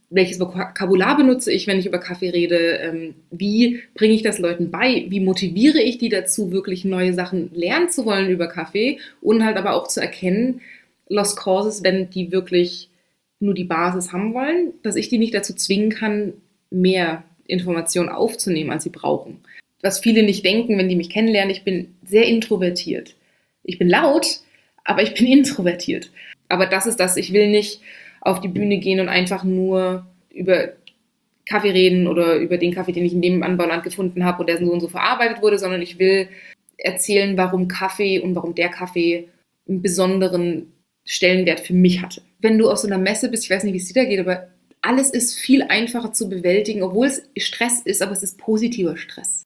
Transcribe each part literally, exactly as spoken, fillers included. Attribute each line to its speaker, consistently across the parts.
Speaker 1: welches Vokabular benutze ich, wenn ich über Kaffee rede, ähm, wie bringe ich das Leuten bei, wie motiviere ich die dazu, wirklich neue Sachen lernen zu wollen über Kaffee und halt aber auch zu erkennen, Lost Causes, wenn die wirklich nur die Basis haben wollen, dass ich die nicht dazu zwingen kann, mehr Informationen aufzunehmen, als sie brauchen. Was viele nicht denken, wenn die mich kennenlernen, ich bin sehr introvertiert. Ich bin laut, aber ich bin introvertiert. Aber das ist das, ich will nicht auf die Bühne gehen und einfach nur über Kaffee reden oder über den Kaffee, den ich in dem Anbauland gefunden habe und der so und so verarbeitet wurde, sondern ich will erzählen, warum Kaffee und warum der Kaffee einen besonderen Stellenwert für mich hatte. Wenn du auf so einer Messe bist, ich weiß nicht, wie es dir da geht, aber alles ist viel einfacher zu bewältigen, obwohl es Stress ist, aber es ist positiver Stress.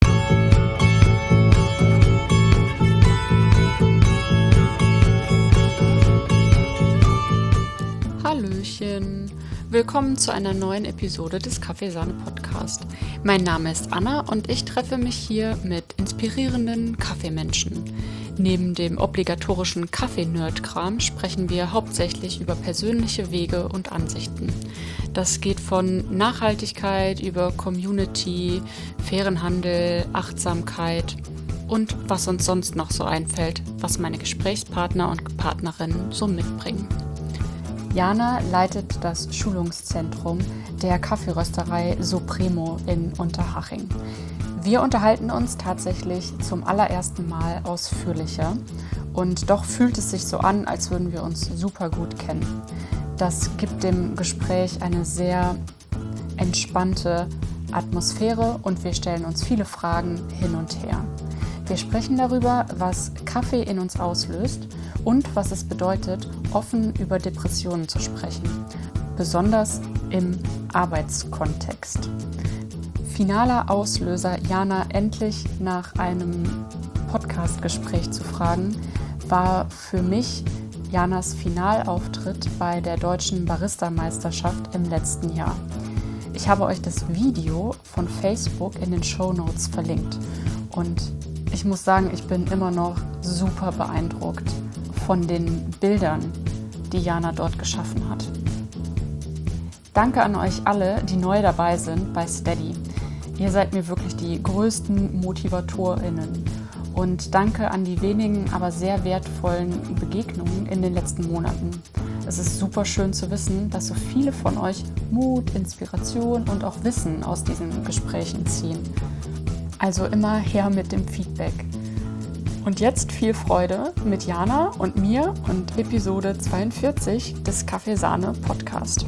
Speaker 2: Hallöchen! Willkommen zu einer neuen Episode des Kaffeesahne-Podcast. Mein Name ist Anna und ich treffe mich hier mit inspirierenden Kaffeemenschen. Neben dem obligatorischen Kaffee-Nerd-Kram sprechen wir hauptsächlich über persönliche Wege und Ansichten. Das geht von Nachhaltigkeit über Community, fairen Handel, Achtsamkeit und was uns sonst noch so einfällt, was meine Gesprächspartner und Partnerinnen so mitbringen. Jana leitet das Schulungszentrum der Kaffeerösterei Supremo in Unterhaching. Wir unterhalten uns tatsächlich zum allerersten Mal ausführlicher und doch fühlt es sich so an, als würden wir uns super gut kennen. Das gibt dem Gespräch eine sehr entspannte Atmosphäre und wir stellen uns viele Fragen hin und her. Wir sprechen darüber, was Kaffee in uns auslöst und was es bedeutet, offen über Depressionen zu sprechen, besonders im Arbeitskontext. Finaler Auslöser, Jana endlich nach einem Podcastgespräch zu fragen, war für mich Janas Finalauftritt bei der Deutschen Barista-Meisterschaft im letzten Jahr. Ich habe euch das Video von Facebook in den Shownotes verlinkt und ich muss sagen, ich bin immer noch super beeindruckt von den Bildern, die Jana dort geschaffen hat. Danke an euch alle, die neu dabei sind bei Steady. Ihr seid mir wirklich die größten MotivatorInnen. Und danke an die wenigen, aber sehr wertvollen Begegnungen in den letzten Monaten. Es ist super schön zu wissen, dass so viele von euch Mut, Inspiration und auch Wissen aus diesen Gesprächen ziehen. Also immer her mit dem Feedback. Und jetzt viel Freude mit Jana und mir und Episode zweiundvierzig des Kaffeesahne-Podcast.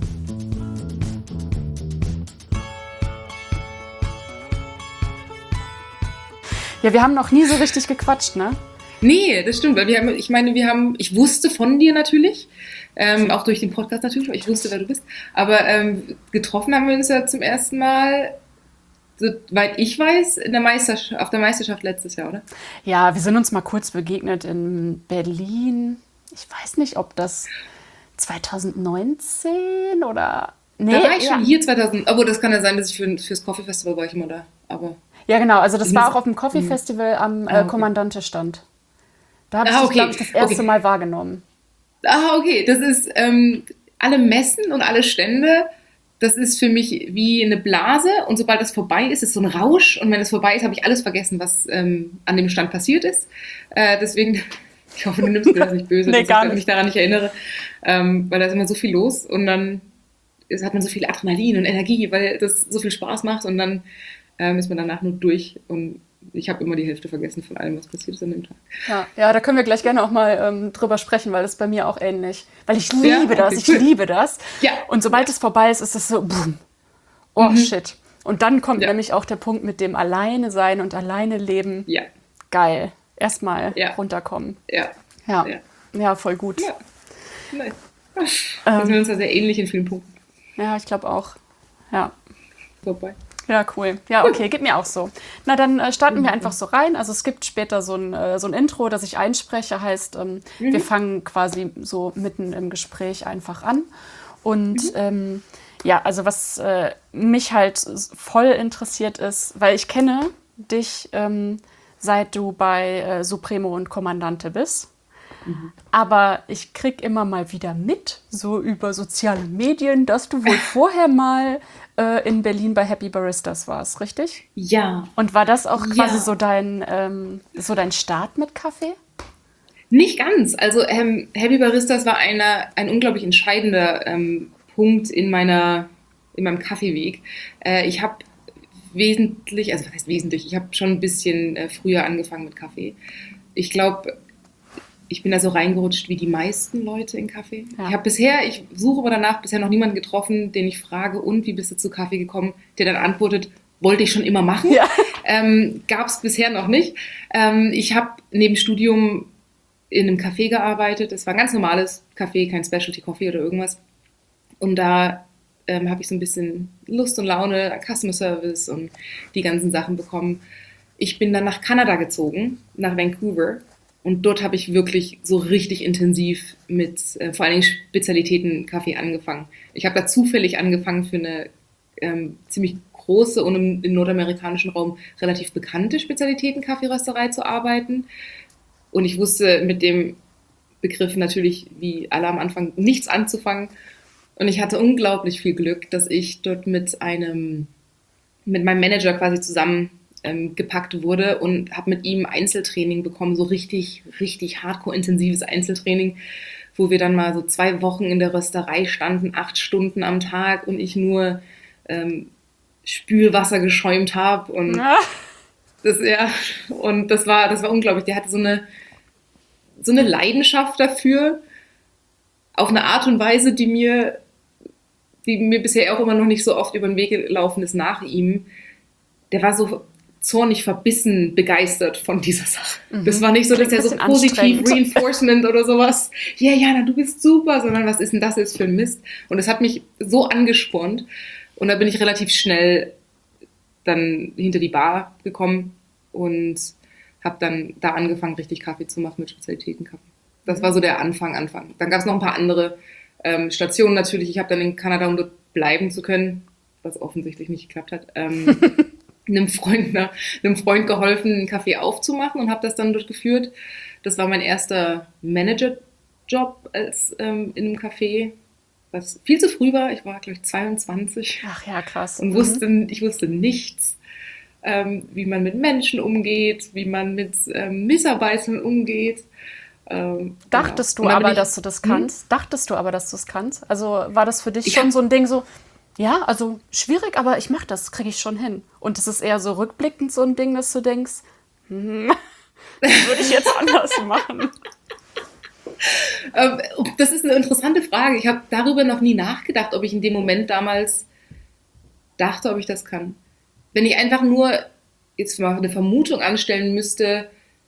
Speaker 2: Ja, wir haben noch nie so richtig gequatscht, ne?
Speaker 1: Nee, das stimmt, weil wir haben, ich meine, wir haben, ich wusste von dir natürlich, ähm, auch durch den Podcast natürlich, weil ich wusste, wer du bist, aber ähm, getroffen haben wir uns ja zum ersten Mal, soweit ich weiß, in der Meisterschaft, auf der Meisterschaft letztes Jahr, oder?
Speaker 2: Ja, wir sind uns mal kurz begegnet in Berlin. Ich weiß nicht, ob das zwanzig neunzehn oder...
Speaker 1: Nee, da war ich ja. schon hier zweitausend, aber das kann ja sein, dass ich für, fürs Coffee Festival war ich immer da, aber...
Speaker 2: Ja, genau, also das war auch auf dem Coffee Festival am äh, Kommandante-Stand. Da habe ich
Speaker 1: ah,
Speaker 2: dich,
Speaker 1: okay.
Speaker 2: glaube ich, das erste
Speaker 1: okay.
Speaker 2: Mal wahrgenommen.
Speaker 1: Ah, okay, das ist ähm, alle Messen und alle Stände... Das ist für mich wie eine Blase und sobald das vorbei ist, ist so ein Rausch und wenn es vorbei ist, habe ich alles vergessen, was ähm, an dem Stand passiert ist. Äh, deswegen, ich hoffe, du nimmst mir das nicht böse,
Speaker 2: nee,
Speaker 1: dass
Speaker 2: gar
Speaker 1: ich
Speaker 2: nicht.
Speaker 1: mich daran nicht erinnere, ähm, weil da ist immer so viel los und dann ist, hat man so viel Adrenalin und Energie, weil das so viel Spaß macht und dann ähm, ist man danach nur durch und ich habe immer die Hälfte vergessen von allem, was passiert ist an dem Tag.
Speaker 2: Ja, ja, da können wir gleich gerne auch mal ähm, drüber sprechen, weil das ist bei mir auch ähnlich. Weil ich liebe
Speaker 1: ja, okay,
Speaker 2: das, ich
Speaker 1: cool.
Speaker 2: liebe das.
Speaker 1: Ja.
Speaker 2: Und sobald es vorbei ist, ist es so, boom, oh mhm. shit. Und dann kommt ja. nämlich auch der Punkt mit dem Alleine sein und alleine leben.
Speaker 1: Ja.
Speaker 2: Geil. Erstmal
Speaker 1: ja.
Speaker 2: runterkommen.
Speaker 1: Ja.
Speaker 2: Ja. ja. Ja, voll gut.
Speaker 1: Ja. Nein. Ähm, wir sind uns da sehr ähnlich in vielen Punkten.
Speaker 2: Ja, ich glaube auch. Ja.
Speaker 1: Vorbei.
Speaker 2: Ja, cool. Ja, okay, geht mir auch so. Na, dann äh, starten mhm. wir einfach so rein. Also es gibt später so ein, äh, so ein Intro, das ich einspreche, heißt, ähm, mhm. wir fangen quasi so mitten im Gespräch einfach an. Und mhm. ähm, ja, also was äh, mich halt voll interessiert ist, weil ich kenne dich, ähm, seit du bei äh, Supremo und Kommandante bist.
Speaker 1: Mhm.
Speaker 2: Aber ich krieg immer mal wieder mit, so über soziale Medien, dass du wohl vorher mal äh, in Berlin bei Happy Baristas warst, richtig?
Speaker 1: Ja.
Speaker 2: Und war das auch quasi
Speaker 1: Ja.
Speaker 2: so dein, ähm, so dein Start mit Kaffee?
Speaker 1: Nicht ganz. Also ähm, Happy Baristas war einer, ein unglaublich entscheidender ähm, Punkt in meiner, in meinem Kaffeeweg. Äh, ich habe wesentlich, also was heißt wesentlich, ich habe schon ein bisschen äh, früher angefangen mit Kaffee. Ich glaube, ich bin da so reingerutscht wie die meisten Leute in Kaffee.
Speaker 2: Ja.
Speaker 1: Ich habe bisher, ich suche aber danach bisher noch niemanden getroffen, den ich frage, und wie bist du zu Kaffee gekommen, der dann antwortet, wollte ich schon immer machen.
Speaker 2: Ja.
Speaker 1: Ähm, gab es bisher noch nicht. Ähm, ich habe neben Studium in einem Café gearbeitet. Das war ein ganz normales Café, kein Specialty Coffee oder irgendwas. Und da ähm, habe ich so ein bisschen Lust und Laune an Customer Service und die ganzen Sachen bekommen. Ich bin dann nach Kanada gezogen, nach Vancouver. Und dort habe ich wirklich so richtig intensiv mit äh, vor allen Dingen Spezialitäten-Kaffee angefangen. Ich habe da zufällig angefangen für eine ähm, ziemlich große und im, im nordamerikanischen Raum relativ bekannte Spezialitäten-Kaffeerösterei zu arbeiten. Und ich wusste mit dem Begriff natürlich, wie alle am Anfang, nichts anzufangen. Und ich hatte unglaublich viel Glück, dass ich dort mit einem, mit meinem Manager quasi zusammen ähm, gepackt wurde und habe mit ihm Einzeltraining bekommen, so richtig, richtig hardcore-intensives Einzeltraining, wo wir dann mal so zwei Wochen in der Rösterei standen, acht Stunden am Tag und ich nur ähm, Spülwasser geschäumt habe und
Speaker 2: Ja.
Speaker 1: das, ja, und das war, das war unglaublich. Der hatte so eine, so eine Leidenschaft dafür, auf eine Art und Weise, die mir, die mir bisher auch immer noch nicht so oft über den Weg gelaufen ist nach ihm. Der war so zornig, verbissen, begeistert von dieser Sache. Mhm. Das war nicht so, dass er so positiv Reinforcement oder sowas, ja, Jana, du bist super, sondern was ist denn das jetzt für ein Mist? Und das hat mich so angespornt. Und da bin ich relativ schnell dann hinter die Bar gekommen und habe dann da angefangen, richtig Kaffee zu machen mit Spezialitätenkaffee. Das war so der Anfang, Anfang. Dann gab es noch ein paar andere ähm, Stationen natürlich. Ich habe dann in Kanada, um dort bleiben zu können, was offensichtlich nicht geklappt hat, ähm, einem Freund, ne, einem Freund geholfen, einen Café aufzumachen und habe das dann durchgeführt. Das war mein erster Managerjob als ähm, in einem Café, was viel zu früh war. Ich war, glaube ich, zweiundzwanzig.
Speaker 2: Ach ja, krass.
Speaker 1: Und wusste, mhm. ich wusste nichts, ähm, wie man mit Menschen umgeht, wie man mit ähm, Mitarbeitern umgeht. Ähm,
Speaker 2: Dachtest
Speaker 1: genau.
Speaker 2: du aber,
Speaker 1: ich,
Speaker 2: dass du das kannst? Hm? Dachtest du aber, dass du es kannst? Also war das für dich
Speaker 1: ich
Speaker 2: schon
Speaker 1: hab,
Speaker 2: so ein Ding so, ja, also schwierig, aber ich mache das, kriege ich schon hin. Und es ist eher so rückblickend so ein Ding, dass du denkst, hm, das würde ich jetzt anders machen.
Speaker 1: Ähm, das ist eine interessante Frage. Ich habe darüber noch nie nachgedacht, ob ich in dem Moment damals dachte, ob ich das kann. Wenn ich einfach nur jetzt mal eine Vermutung anstellen müsste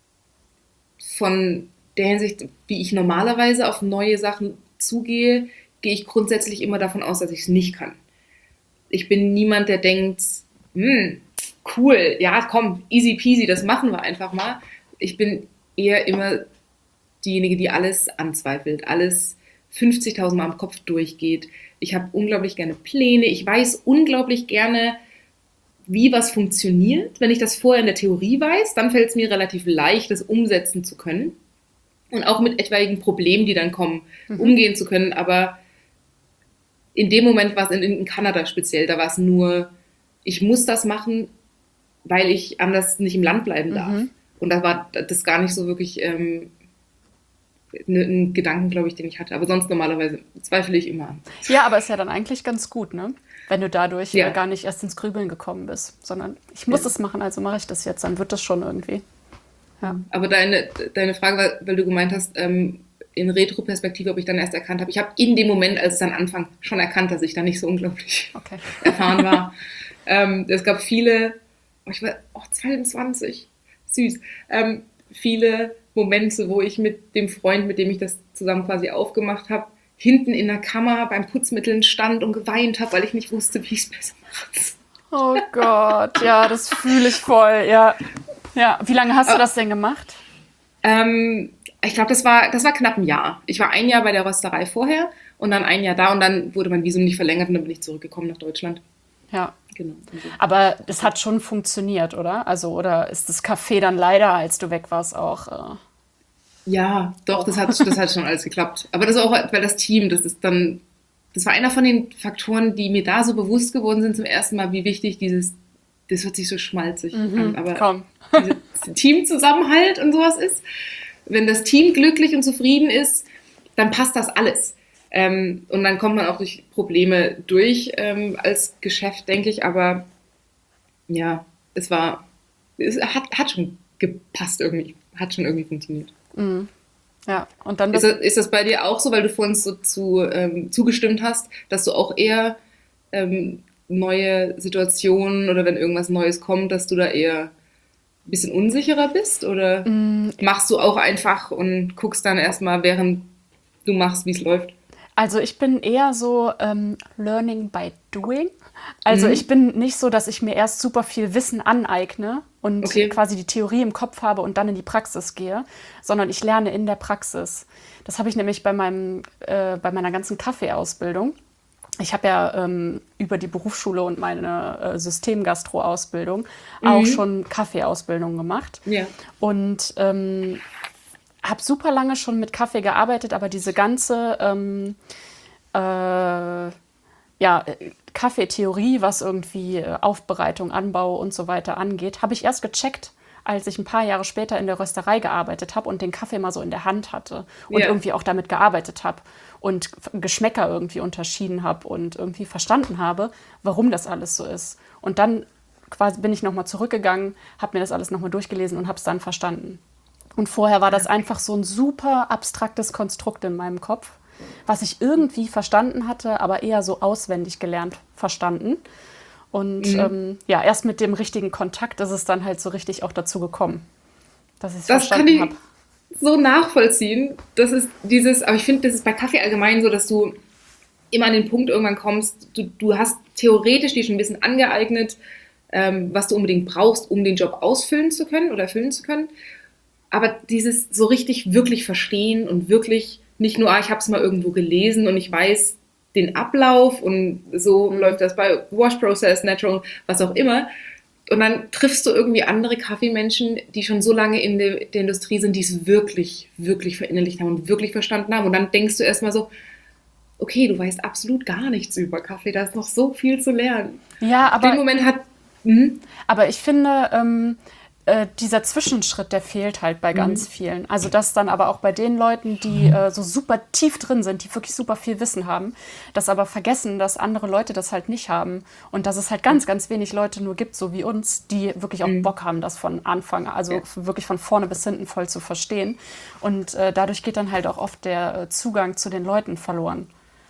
Speaker 1: von der Hinsicht, wie ich normalerweise auf neue Sachen zugehe, gehe ich grundsätzlich immer davon aus, dass ich es nicht kann. Ich bin niemand, der denkt, hm, cool, ja komm, easy peasy, das machen wir einfach mal. Ich bin eher immer diejenige, die alles anzweifelt, alles fünfzigtausend Mal im Kopf durchgeht. Ich habe unglaublich gerne Pläne, ich weiß unglaublich gerne, wie was funktioniert. Wenn ich das vorher in der Theorie weiß, dann fällt es mir relativ leicht, das umsetzen zu können. Und auch mit etwaigen Problemen, die dann kommen, mhm. umgehen zu können. Aber in dem Moment war es in, in Kanada speziell, da war es nur, ich muss das machen, weil ich anders nicht im Land bleiben darf. Mhm. Und da war das gar nicht so wirklich ähm, ne, ein Gedanken, glaube ich, den ich hatte. Aber sonst normalerweise zweifle ich immer an.
Speaker 2: Ja, aber ist ja dann eigentlich ganz gut, ne? Wenn du dadurch
Speaker 1: ja.
Speaker 2: äh, gar nicht erst ins Grübeln gekommen bist, sondern ich muss ja. das machen, also mache ich das jetzt, dann wird das schon irgendwie. Ja.
Speaker 1: Aber deine, deine Frage war, weil du gemeint hast, ähm, in Retro-Perspektive, ob ich dann erst erkannt habe. Ich habe in dem Moment, als es dann anfing, schon erkannt, dass ich da nicht so unglaublich
Speaker 2: okay.
Speaker 1: erfahren war. ähm, es gab viele, oh, ich war oh, zweiundzwanzig, süß, ähm, viele Momente, wo ich mit dem Freund, mit dem ich das zusammen quasi aufgemacht habe, hinten in der Kammer beim Putzmitteln stand und geweint habe, weil ich nicht wusste, wie ich es besser mache.
Speaker 2: Oh Gott, ja, das fühle ich voll, ja. Ja, wie lange hast du das denn gemacht?
Speaker 1: Ähm, ich glaube, das war, das war knapp ein Jahr. Ich war ein Jahr bei der Rösterei vorher und dann ein Jahr da und dann wurde mein Visum nicht verlängert und dann bin ich zurückgekommen nach Deutschland.
Speaker 2: Ja,
Speaker 1: genau.
Speaker 2: Aber es hat schon funktioniert, oder? Also, oder ist das Café dann leider, als du weg warst, auch... Äh
Speaker 1: Ja, doch, das hat, das hat schon alles geklappt. Aber das auch, weil das Team, das ist dann, das war einer von den Faktoren, die mir da so bewusst geworden sind zum ersten Mal, wie wichtig dieses, das hört sich so schmalzig
Speaker 2: Mhm,
Speaker 1: an, aber
Speaker 2: komm.
Speaker 1: dieser Teamzusammenhalt und sowas ist. Wenn das Team glücklich und zufrieden ist, dann passt das alles. Ähm, und dann kommt man auch durch Probleme durch ähm, als Geschäft, denke ich. Aber ja, es war, es hat, hat schon gepasst irgendwie, hat schon irgendwie funktioniert.
Speaker 2: Mhm. Ja, und dann
Speaker 1: Ist
Speaker 2: das,
Speaker 1: das, ist das bei dir auch so, weil du vorhin so zu, ähm, zugestimmt hast, dass du auch eher ähm, neue Situationen oder wenn irgendwas Neues kommt, dass du da eher ein bisschen unsicherer bist? Oder
Speaker 2: mm,
Speaker 1: machst du auch einfach und guckst dann erstmal, während du machst, wie es läuft?
Speaker 2: also ich bin eher so ähm, Learning by Doing. Also ich
Speaker 1: Mhm.
Speaker 2: bin nicht so, dass ich mir erst super viel Wissen aneigne und
Speaker 1: Okay.
Speaker 2: quasi die Theorie im Kopf habe und dann in die Praxis gehe, sondern ich lerne in der Praxis. Das habe ich nämlich bei meinem, äh, bei meiner ganzen Kaffeeausbildung. Ich habe ja ähm, über die Berufsschule und meine äh, Systemgastro-Ausbildung auch
Speaker 1: Mhm.
Speaker 2: schon Kaffeeausbildung gemacht.
Speaker 1: Ja.
Speaker 2: Und ähm, habe super lange schon mit Kaffee gearbeitet, aber diese ganze ähm, äh, ja, äh, Kaffeetheorie, was irgendwie äh, Aufbereitung, Anbau und so weiter angeht, habe ich erst gecheckt, als ich ein paar Jahre später in der Rösterei gearbeitet habe und den Kaffee mal so in der Hand hatte und
Speaker 1: Ja.
Speaker 2: irgendwie auch damit gearbeitet habe und F- Geschmäcker irgendwie unterschieden habe und irgendwie verstanden habe, warum das alles so ist. Und dann quasi bin ich nochmal zurückgegangen, habe mir das alles nochmal durchgelesen und habe es dann verstanden. Und vorher war das einfach so ein super abstraktes Konstrukt in meinem Kopf, was ich irgendwie verstanden hatte, aber eher so auswendig gelernt verstanden. Und
Speaker 1: Mhm.
Speaker 2: ähm, ja, erst mit dem richtigen Kontakt ist es dann halt so richtig auch dazu gekommen, dass ich es
Speaker 1: Das kann
Speaker 2: verstanden
Speaker 1: ich
Speaker 2: habe.
Speaker 1: so nachvollziehen. Das ist dieses, aber ich finde, das ist bei Kaffee allgemein so, dass du immer an den Punkt irgendwann kommst, du, du hast theoretisch dir schon ein bisschen angeeignet, ähm, was du unbedingt brauchst, um den Job ausfüllen zu können oder erfüllen zu können. Aber dieses so richtig wirklich verstehen und wirklich nicht nur, ah, ich habe es mal irgendwo gelesen und ich weiß den Ablauf und so
Speaker 2: Mhm.
Speaker 1: läuft das bei Wash Process, Natural, was auch immer. Und dann triffst du irgendwie andere Kaffeemenschen, die schon so lange in der, der Industrie sind, die es wirklich, wirklich verinnerlicht haben und wirklich verstanden haben. Und dann denkst du erstmal so, okay, du weißt absolut gar nichts über Kaffee, da ist noch so viel zu lernen.
Speaker 2: Ja,
Speaker 1: Den
Speaker 2: aber
Speaker 1: Moment hat. Hm,
Speaker 2: Aber ich finde, ähm, äh, dieser Zwischenschritt, der fehlt halt bei ganz
Speaker 1: hm,
Speaker 2: vielen. Also das dann aber auch bei den Leuten, die äh, so super tief drin sind, die wirklich super viel Wissen haben, das aber vergessen, dass andere Leute das halt nicht haben und dass es halt ganz, ganz wenig Leute nur gibt, so wie uns, die wirklich auch
Speaker 1: hm,
Speaker 2: Bock haben, das von Anfang, also
Speaker 1: ja.
Speaker 2: f- wirklich von vorne bis hinten voll zu verstehen. Und äh, dadurch geht dann halt auch oft der äh, Zugang zu den Leuten verloren.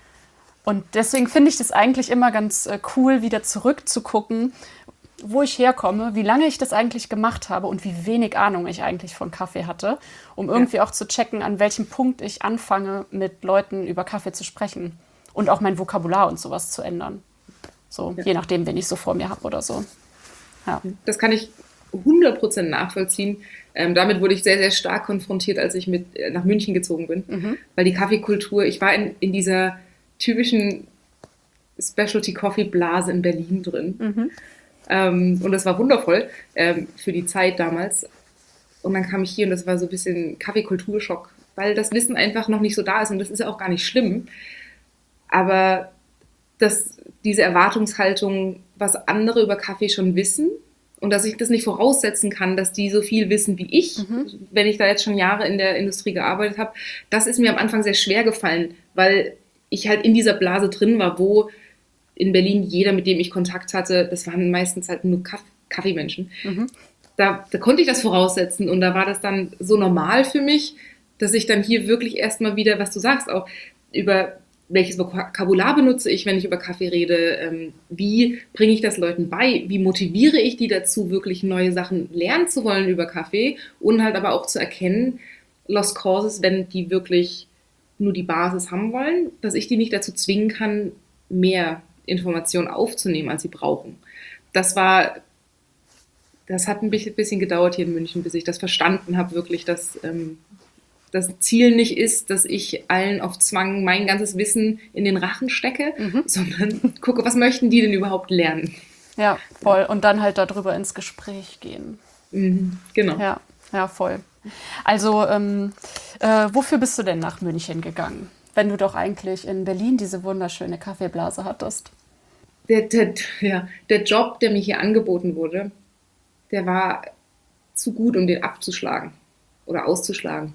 Speaker 2: Und deswegen finde ich das eigentlich immer ganz äh, cool, wieder zurückzugucken, wo ich herkomme, wie lange ich das eigentlich gemacht habe und wie wenig Ahnung ich eigentlich von Kaffee hatte, um
Speaker 1: Ja.
Speaker 2: irgendwie auch zu checken, an welchem Punkt ich anfange, mit Leuten über Kaffee zu sprechen und auch mein Vokabular und sowas zu ändern. So,
Speaker 1: Ja.
Speaker 2: je nachdem, wen ich so vor mir habe oder so. Ja.
Speaker 1: Das kann ich hundert Prozent nachvollziehen. Ähm, damit wurde ich sehr, sehr stark konfrontiert, als ich mit äh, nach München gezogen bin.
Speaker 2: Mhm.
Speaker 1: Weil die Kaffeekultur, ich war in, in dieser typischen Specialty Coffee Blase in Berlin drin.
Speaker 2: Mhm.
Speaker 1: Ähm, und das war wundervoll ähm, für die Zeit damals. Und dann kam ich hier und das war so ein bisschen Kaffeekulturschock, weil das Wissen einfach noch nicht so da ist und das ist ja auch gar nicht schlimm. Aber dass diese Erwartungshaltung, was andere über Kaffee schon wissen und dass ich das nicht voraussetzen kann, dass die so viel wissen wie ich,
Speaker 2: Mhm.
Speaker 1: wenn ich da jetzt schon Jahre in der Industrie gearbeitet habe, das ist mir am Anfang sehr schwer gefallen, weil ich halt in dieser Blase drin war, wo in Berlin jeder, mit dem ich Kontakt hatte, das waren meistens halt nur Kaff Kaffeemenschen.
Speaker 2: Mhm.
Speaker 1: Da, da konnte ich das voraussetzen und da war das dann so normal für mich, dass ich dann hier wirklich erstmal wieder, was du sagst, auch über welches Vokabular benutze ich, wenn ich über Kaffee rede, ähm, wie bringe ich das Leuten bei, wie motiviere ich die dazu, wirklich neue Sachen lernen zu wollen über Kaffee und halt aber auch zu erkennen, Lost Causes, wenn die wirklich nur die Basis haben wollen, dass ich die nicht dazu zwingen kann, mehr Informationen aufzunehmen, als sie brauchen. Das war, das hat ein bisschen gedauert hier in München, bis ich das verstanden habe, wirklich, dass ähm, das Ziel nicht ist, dass ich allen auf Zwang mein ganzes Wissen in den Rachen stecke,
Speaker 2: Mhm.
Speaker 1: sondern gucke, was möchten die denn überhaupt lernen?
Speaker 2: Ja, voll. Und dann halt darüber ins Gespräch gehen.
Speaker 1: Mhm, genau.
Speaker 2: Ja, ja, voll. Also, ähm, äh, wofür bist du denn nach München gegangen, wenn du doch eigentlich in Berlin diese wunderschöne Kaffeeblase hattest?
Speaker 1: Der, der, ja, der Job, der mir hier angeboten wurde, der war zu gut, um den abzuschlagen oder auszuschlagen.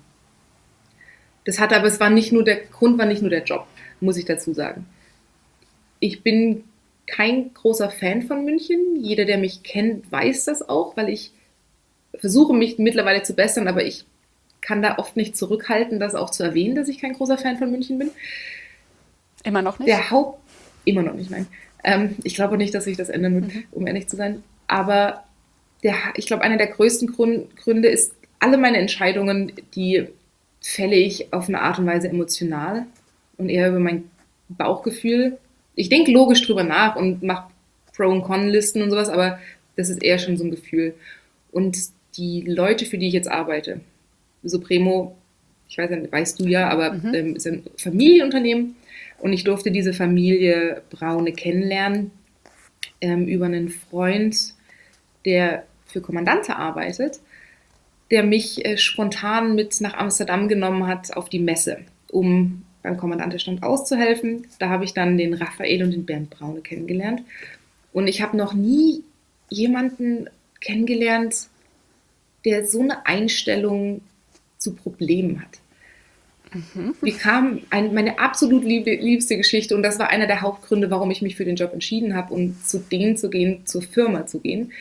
Speaker 1: Das hat aber, es war nicht nur der Grund, war nicht nur der Job, muss ich dazu sagen. Ich bin kein großer Fan von München. Jeder, der mich kennt, weiß das auch, weil ich versuche, mich mittlerweile zu bessern, aber ich kann da oft nicht zurückhalten, das auch zu erwähnen, dass ich kein großer Fan von München bin.
Speaker 2: Immer noch nicht?
Speaker 1: Der Haupt... Immer noch nicht, nein. Ähm, ich glaube nicht, dass sich das ändern wird, mhm. um ehrlich zu sein. Aber der, ich glaube, einer der größten Grund, Gründe ist, alle meine Entscheidungen, die fälle ich auf eine Art und Weise emotional und eher über mein Bauchgefühl. Ich denke logisch drüber nach und mache Pro- und Con-Listen und sowas, aber das ist eher schon so ein Gefühl. Und die Leute, für die ich jetzt arbeite, Supremo, ich weiß nicht, weißt du ja, aber mhm. ähm, ist ein Familienunternehmen und ich durfte diese Familie Braune kennenlernen ähm, über einen Freund, der für Kommandante arbeitet, der mich äh, spontan mit nach Amsterdam genommen hat auf die Messe, um beim Kommandantestand auszuhelfen. Da habe ich dann den Raphael und den Bernd Braune kennengelernt. Und ich habe noch nie jemanden kennengelernt, der so eine Einstellung zu Problemen hat. Mhm. Wir kamen, ein, meine absolut lieb, liebste Geschichte, und das war einer der Hauptgründe, warum ich mich für den Job entschieden habe und zu denen zu gehen, zur Firma zu gehen.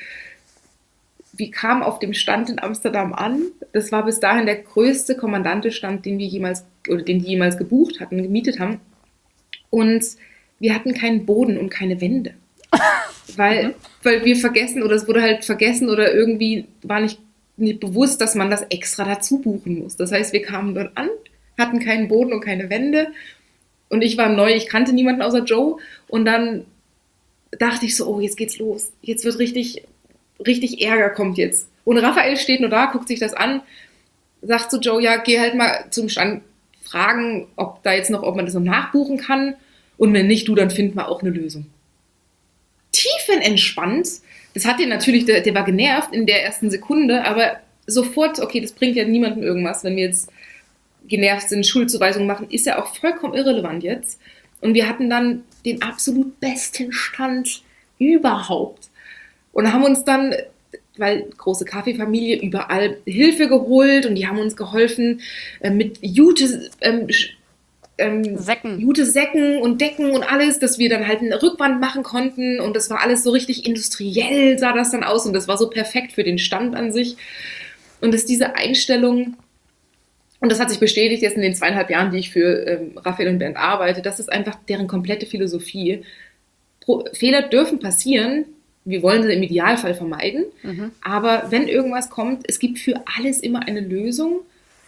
Speaker 1: Wir kamen auf dem Stand in Amsterdam an. Das war bis dahin der größte Kommandantestand, den wir jemals oder den die jemals gebucht hatten, gemietet haben. Und wir hatten keinen Boden und keine Wände. Weil, mhm. weil wir vergessen, oder es wurde halt vergessen oder irgendwie war nicht, nicht bewusst, dass man das extra dazu buchen muss. Das heißt, wir kamen dort an, hatten keinen Boden und keine Wände. Und ich war neu, ich kannte niemanden außer Joe. Und dann dachte ich so, oh, jetzt geht's los. Jetzt wird richtig... richtig Ärger kommt jetzt. Und Raphael steht nur da, guckt sich das an, sagt zu Joe, ja, geh halt mal zum Stand fragen, ob da jetzt noch, ob man das noch nachbuchen kann. Und wenn nicht, du, dann finden wir auch eine Lösung. Tiefenentspannt. Das hat den natürlich, der, der war genervt in der ersten Sekunde, aber sofort, okay, das bringt ja niemandem irgendwas, wenn wir jetzt genervt sind, Schuldzuweisungen machen, ist ja auch vollkommen irrelevant jetzt. Und wir hatten dann den absolut besten Stand überhaupt. Und haben uns dann, weil große Kaffeefamilie, überall Hilfe geholt und die haben uns geholfen äh, mit Jute, ähm, ähm, Säcken. Jute-Säcken und Decken und alles, dass wir dann halt eine Rückwand machen konnten und das war alles so richtig industriell, sah das dann aus und das war so perfekt für den Stand an sich. Und dass diese Einstellung, und das hat sich bestätigt jetzt in den zweieinhalb Jahren, die ich für ähm, Raphael und Bernd arbeite, das ist einfach deren komplette Philosophie. Pro- Fehler dürfen passieren. Wir wollen sie im Idealfall vermeiden, mhm. aber wenn irgendwas kommt, es gibt für alles immer eine Lösung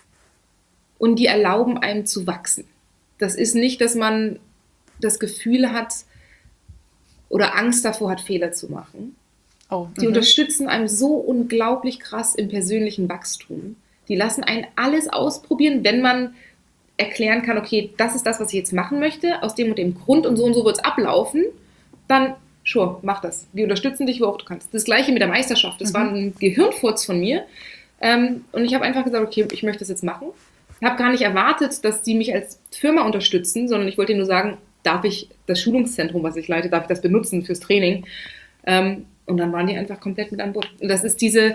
Speaker 1: und die erlauben einem zu wachsen. Das ist nicht, dass man das Gefühl hat oder Angst davor hat, Fehler zu machen. Oh, die mhm. unterstützen einem so unglaublich krass im persönlichen Wachstum. Die lassen einen alles ausprobieren, wenn man erklären kann, okay, das ist das, was ich jetzt machen möchte, aus dem und dem Grund und so und so wird es ablaufen, dann sure, mach das. Wir unterstützen dich, wo auch du kannst. Das Gleiche mit der Meisterschaft. Das mhm. war ein Gehirnfurz von mir. Ähm, und ich habe einfach gesagt, okay, ich möchte das jetzt machen. Ich habe gar nicht erwartet, dass die mich als Firma unterstützen, sondern ich wollte nur sagen, darf ich das Schulungszentrum, was ich leite, darf ich das benutzen fürs Training? Ähm, und dann waren die einfach komplett mit an Bord. Und das ist diese...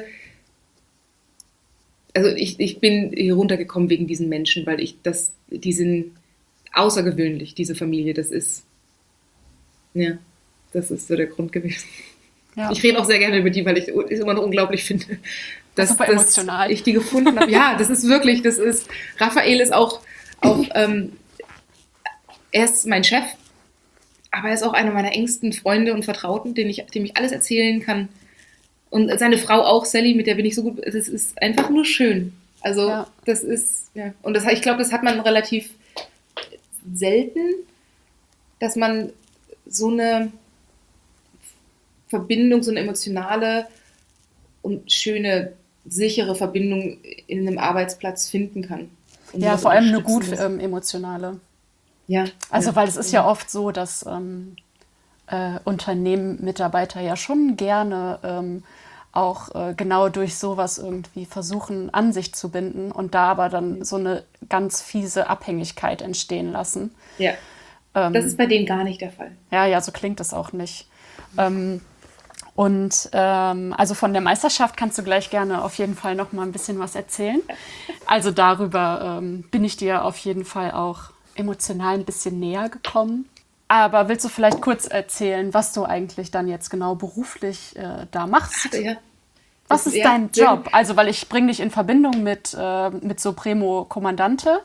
Speaker 1: Also ich, ich bin hier runtergekommen wegen diesen Menschen, weil ich das... Die sind außergewöhnlich, diese Familie. Das ist... Ja... Das ist so der Grund gewesen. Ja. Ich rede auch sehr gerne über die, weil ich es immer noch unglaublich finde, dass,
Speaker 2: super emotional.
Speaker 1: dass ich die gefunden habe. Ja, das ist wirklich, das ist, Raphael ist auch, auch ähm, er ist mein Chef, aber er ist auch einer meiner engsten Freunde und Vertrauten, den ich, dem ich alles erzählen kann. Und seine Frau auch, Sally, mit der bin ich so gut, das ist einfach nur schön. Also ja. das ist, ja, und das, ich glaube, das hat man relativ selten, dass man so eine Verbindung, so eine emotionale und schöne, sichere Verbindung in einem Arbeitsplatz finden kann.
Speaker 2: Ja, vor allem eine gut ähm, emotionale.
Speaker 1: Ja.
Speaker 2: Also,
Speaker 1: ja.
Speaker 2: weil es ist ja oft so, dass ähm, äh, Unternehmen Mitarbeiter ja schon gerne ähm, auch äh, genau durch sowas irgendwie versuchen, an sich zu binden und da aber dann so eine ganz fiese Abhängigkeit entstehen lassen.
Speaker 1: Ja,
Speaker 2: Ähm,
Speaker 1: das ist bei denen gar nicht der Fall.
Speaker 2: Ja, ja, so klingt es auch nicht. Ähm, und ähm, also von der Meisterschaft kannst du gleich gerne auf jeden Fall noch mal ein bisschen was erzählen. Also darüber ähm, bin ich dir auf jeden Fall auch emotional ein bisschen näher gekommen. Aber willst du vielleicht kurz erzählen, was du eigentlich dann jetzt genau beruflich äh, da machst?
Speaker 1: Ja.
Speaker 2: Was
Speaker 1: Das-
Speaker 2: ist
Speaker 1: ja,
Speaker 2: dein Job? Also, weil ich bringe dich in Verbindung mit, äh, mit Supremo Kommandante.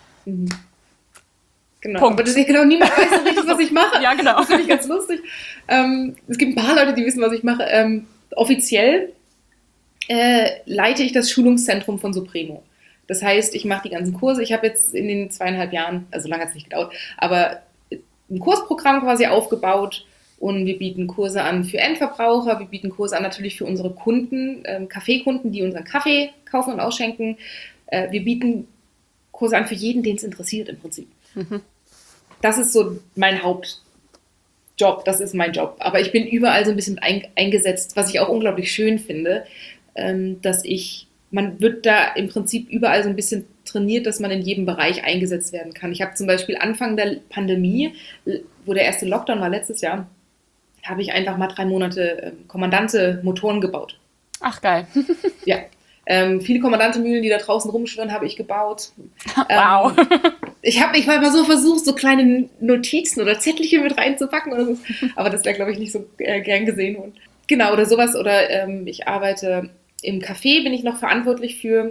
Speaker 1: Genau,
Speaker 2: Punkt.
Speaker 1: aber das, genau, niemand weiß so richtig, was ich mache.
Speaker 2: Ja, genau.
Speaker 1: Das finde ich ganz lustig. Ähm, es gibt ein paar Leute, die wissen, was ich mache. Ähm, offiziell äh, leite ich das Schulungszentrum von Supremo. Das heißt, ich mache die ganzen Kurse. Ich habe jetzt in den zweieinhalb Jahren, also lange hat es nicht gedauert, aber ein Kursprogramm quasi aufgebaut und wir bieten Kurse an für Endverbraucher, wir bieten Kurse an natürlich für unsere Kunden, ähm, Kaffeekunden, die unseren Kaffee kaufen und ausschenken. Äh, wir bieten Kurse an für jeden, den es interessiert im Prinzip. Das ist so mein Hauptjob, das ist mein Job. Aber ich bin überall so ein bisschen ein, eingesetzt, was ich auch unglaublich schön finde, ähm, dass ich, man wird da im Prinzip überall so ein bisschen trainiert, dass man in jedem Bereich eingesetzt werden kann. Ich habe zum Beispiel Anfang der Pandemie, wo der erste Lockdown war letztes Jahr, habe ich einfach mal drei Monate ähm, Kommandante Motoren gebaut.
Speaker 2: Ach, geil.
Speaker 1: Ja. Ähm, viele Kommandante-Mühlen, die da draußen rumschwirren, habe ich gebaut.
Speaker 2: Wow.
Speaker 1: Ähm, ich habe ich hab mal so versucht, so kleine Notizen oder Zettelchen mit reinzupacken. Oder so. Aber das wäre, glaube ich, nicht so äh, gern gesehen. Und genau, oder sowas. Oder ähm, ich arbeite im Café, bin ich noch verantwortlich für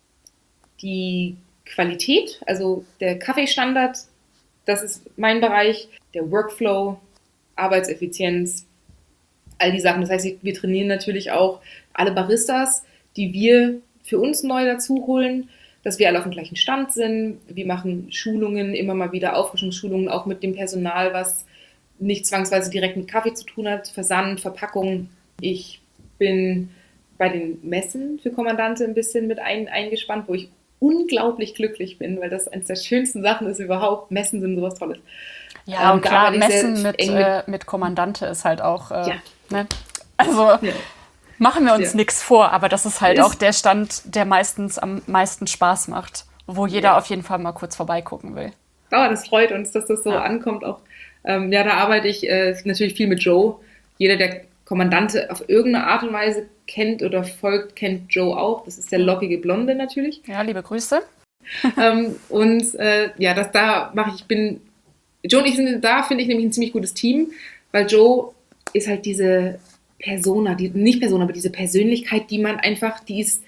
Speaker 1: die Qualität, also der Kaffeestandard. Das ist mein Bereich. Der Workflow, Arbeitseffizienz, all die Sachen. Das heißt, wir trainieren natürlich auch alle Baristas, die wir für uns neu dazu holen, dass wir alle auf dem gleichen Stand sind. Wir machen Schulungen, immer mal wieder Auffrischungsschulungen, auch mit dem Personal, was nicht zwangsweise direkt mit Kaffee zu tun hat, Versand, Verpackung. Ich bin bei den Messen für Kommandante ein bisschen mit ein, eingespannt, wo ich unglaublich glücklich bin, weil das eines der schönsten Sachen ist überhaupt. Messen sind sowas Tolles.
Speaker 2: Ja,
Speaker 1: Ähm,
Speaker 2: und
Speaker 1: da
Speaker 2: klar,
Speaker 1: arbeite ich sehr
Speaker 2: Messen mit,
Speaker 1: eng mit-
Speaker 2: äh, mit Kommandante ist halt auch, äh,
Speaker 1: Ja.
Speaker 2: ne? Also
Speaker 1: Ja.
Speaker 2: machen wir uns
Speaker 1: Ja.
Speaker 2: nichts vor, aber das ist halt
Speaker 1: Ist-
Speaker 2: auch der Stand, der meistens am meisten Spaß macht, wo jeder
Speaker 1: Ja.
Speaker 2: auf jeden Fall mal kurz vorbeigucken will.
Speaker 1: Oh, das freut uns, dass das so
Speaker 2: Ja.
Speaker 1: ankommt auch. Ähm, ja, da arbeite ich äh, natürlich viel mit Joe. Jeder, der Kommandante auf irgendeine Art und Weise kennt oder folgt, kennt Joe auch. Das ist der lockige Blonde natürlich.
Speaker 2: Ja, liebe Grüße.
Speaker 1: ähm, und äh, ja, das da mache ich, ich bin, Joe und ich sind da, finde ich nämlich ein ziemlich gutes Team, weil Joe ist halt diese Persona, die, nicht Persona, aber diese Persönlichkeit, die man einfach, die ist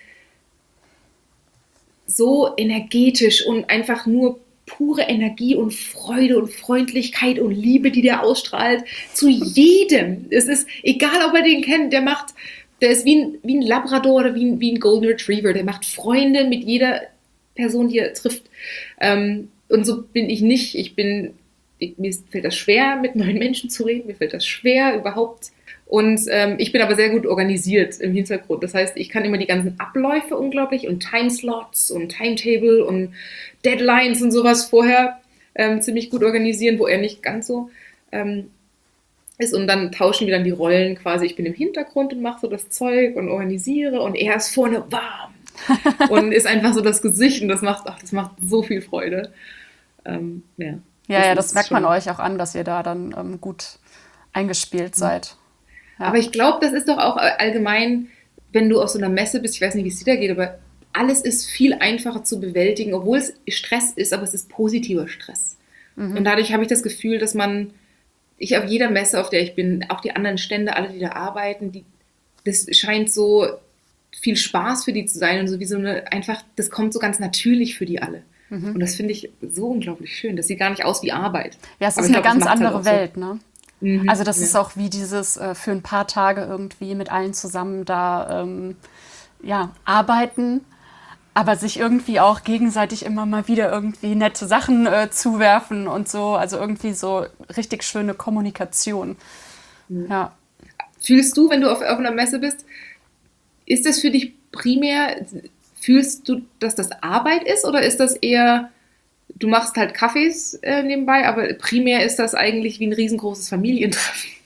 Speaker 1: so energetisch und einfach nur pure Energie und Freude und Freundlichkeit und Liebe, die der ausstrahlt, zu jedem. Es ist egal, ob er den kennt, der macht, der ist wie ein, wie ein Labrador oder wie ein, wie ein Golden Retriever, der macht Freunde mit jeder Person, die er trifft. Ähm, und so bin ich nicht. Ich bin, ich, mir fällt das schwer, mit neuen Menschen zu reden. Mir fällt das schwer überhaupt. Und ähm, ich bin aber sehr gut organisiert im Hintergrund. Das heißt, ich kann immer die ganzen Abläufe unglaublich und Timeslots und Timetable und Deadlines und sowas vorher ähm, ziemlich gut organisieren, wo er nicht ganz so ähm, ist. Und dann tauschen wir dann die Rollen quasi. Ich bin im Hintergrund und mache so das Zeug und organisiere und er ist vorne warm. Und ist einfach so das Gesicht und das macht, ach, das macht so viel Freude. Ähm, ja,
Speaker 2: Ja, ja, das
Speaker 1: ist
Speaker 2: merkt man
Speaker 1: schon-
Speaker 2: euch auch an, dass ihr da dann ähm, gut eingespielt seid. Ja.
Speaker 1: Aber ich glaube, das ist doch auch allgemein, wenn du auf so einer Messe bist, ich weiß nicht, wie es dir da geht, aber alles ist viel einfacher zu bewältigen, obwohl es Stress ist, aber es ist positiver Stress. Und dadurch habe ich das Gefühl, dass man, ich auf jeder Messe, auf der ich bin, auch die anderen Stände, alle, die da arbeiten, die, das scheint so viel Spaß für die zu sein und so wie so eine, einfach, das kommt so ganz natürlich für die alle. Und das finde ich so unglaublich schön. Das sieht gar nicht aus wie Arbeit.
Speaker 2: Ja, es
Speaker 1: Aber
Speaker 2: ist
Speaker 1: ich
Speaker 2: eine
Speaker 1: glaub, das
Speaker 2: ganz
Speaker 1: macht's halt
Speaker 2: andere
Speaker 1: auch so.
Speaker 2: Welt, ne?
Speaker 1: Mhm,
Speaker 2: Also das
Speaker 1: ja.
Speaker 2: ist auch wie dieses äh, für ein paar Tage irgendwie mit allen zusammen da ähm, ja, arbeiten, aber sich irgendwie auch gegenseitig immer mal wieder irgendwie nette Sachen äh, zuwerfen und so. Also irgendwie so richtig schöne Kommunikation. Ja.
Speaker 1: Fühlst du, wenn du auf, auf einer Messe bist, ist das für dich primär, fühlst du, dass das Arbeit ist oder ist das eher, du machst halt Kaffees äh, nebenbei, aber primär ist das eigentlich wie ein riesengroßes Familientreffen?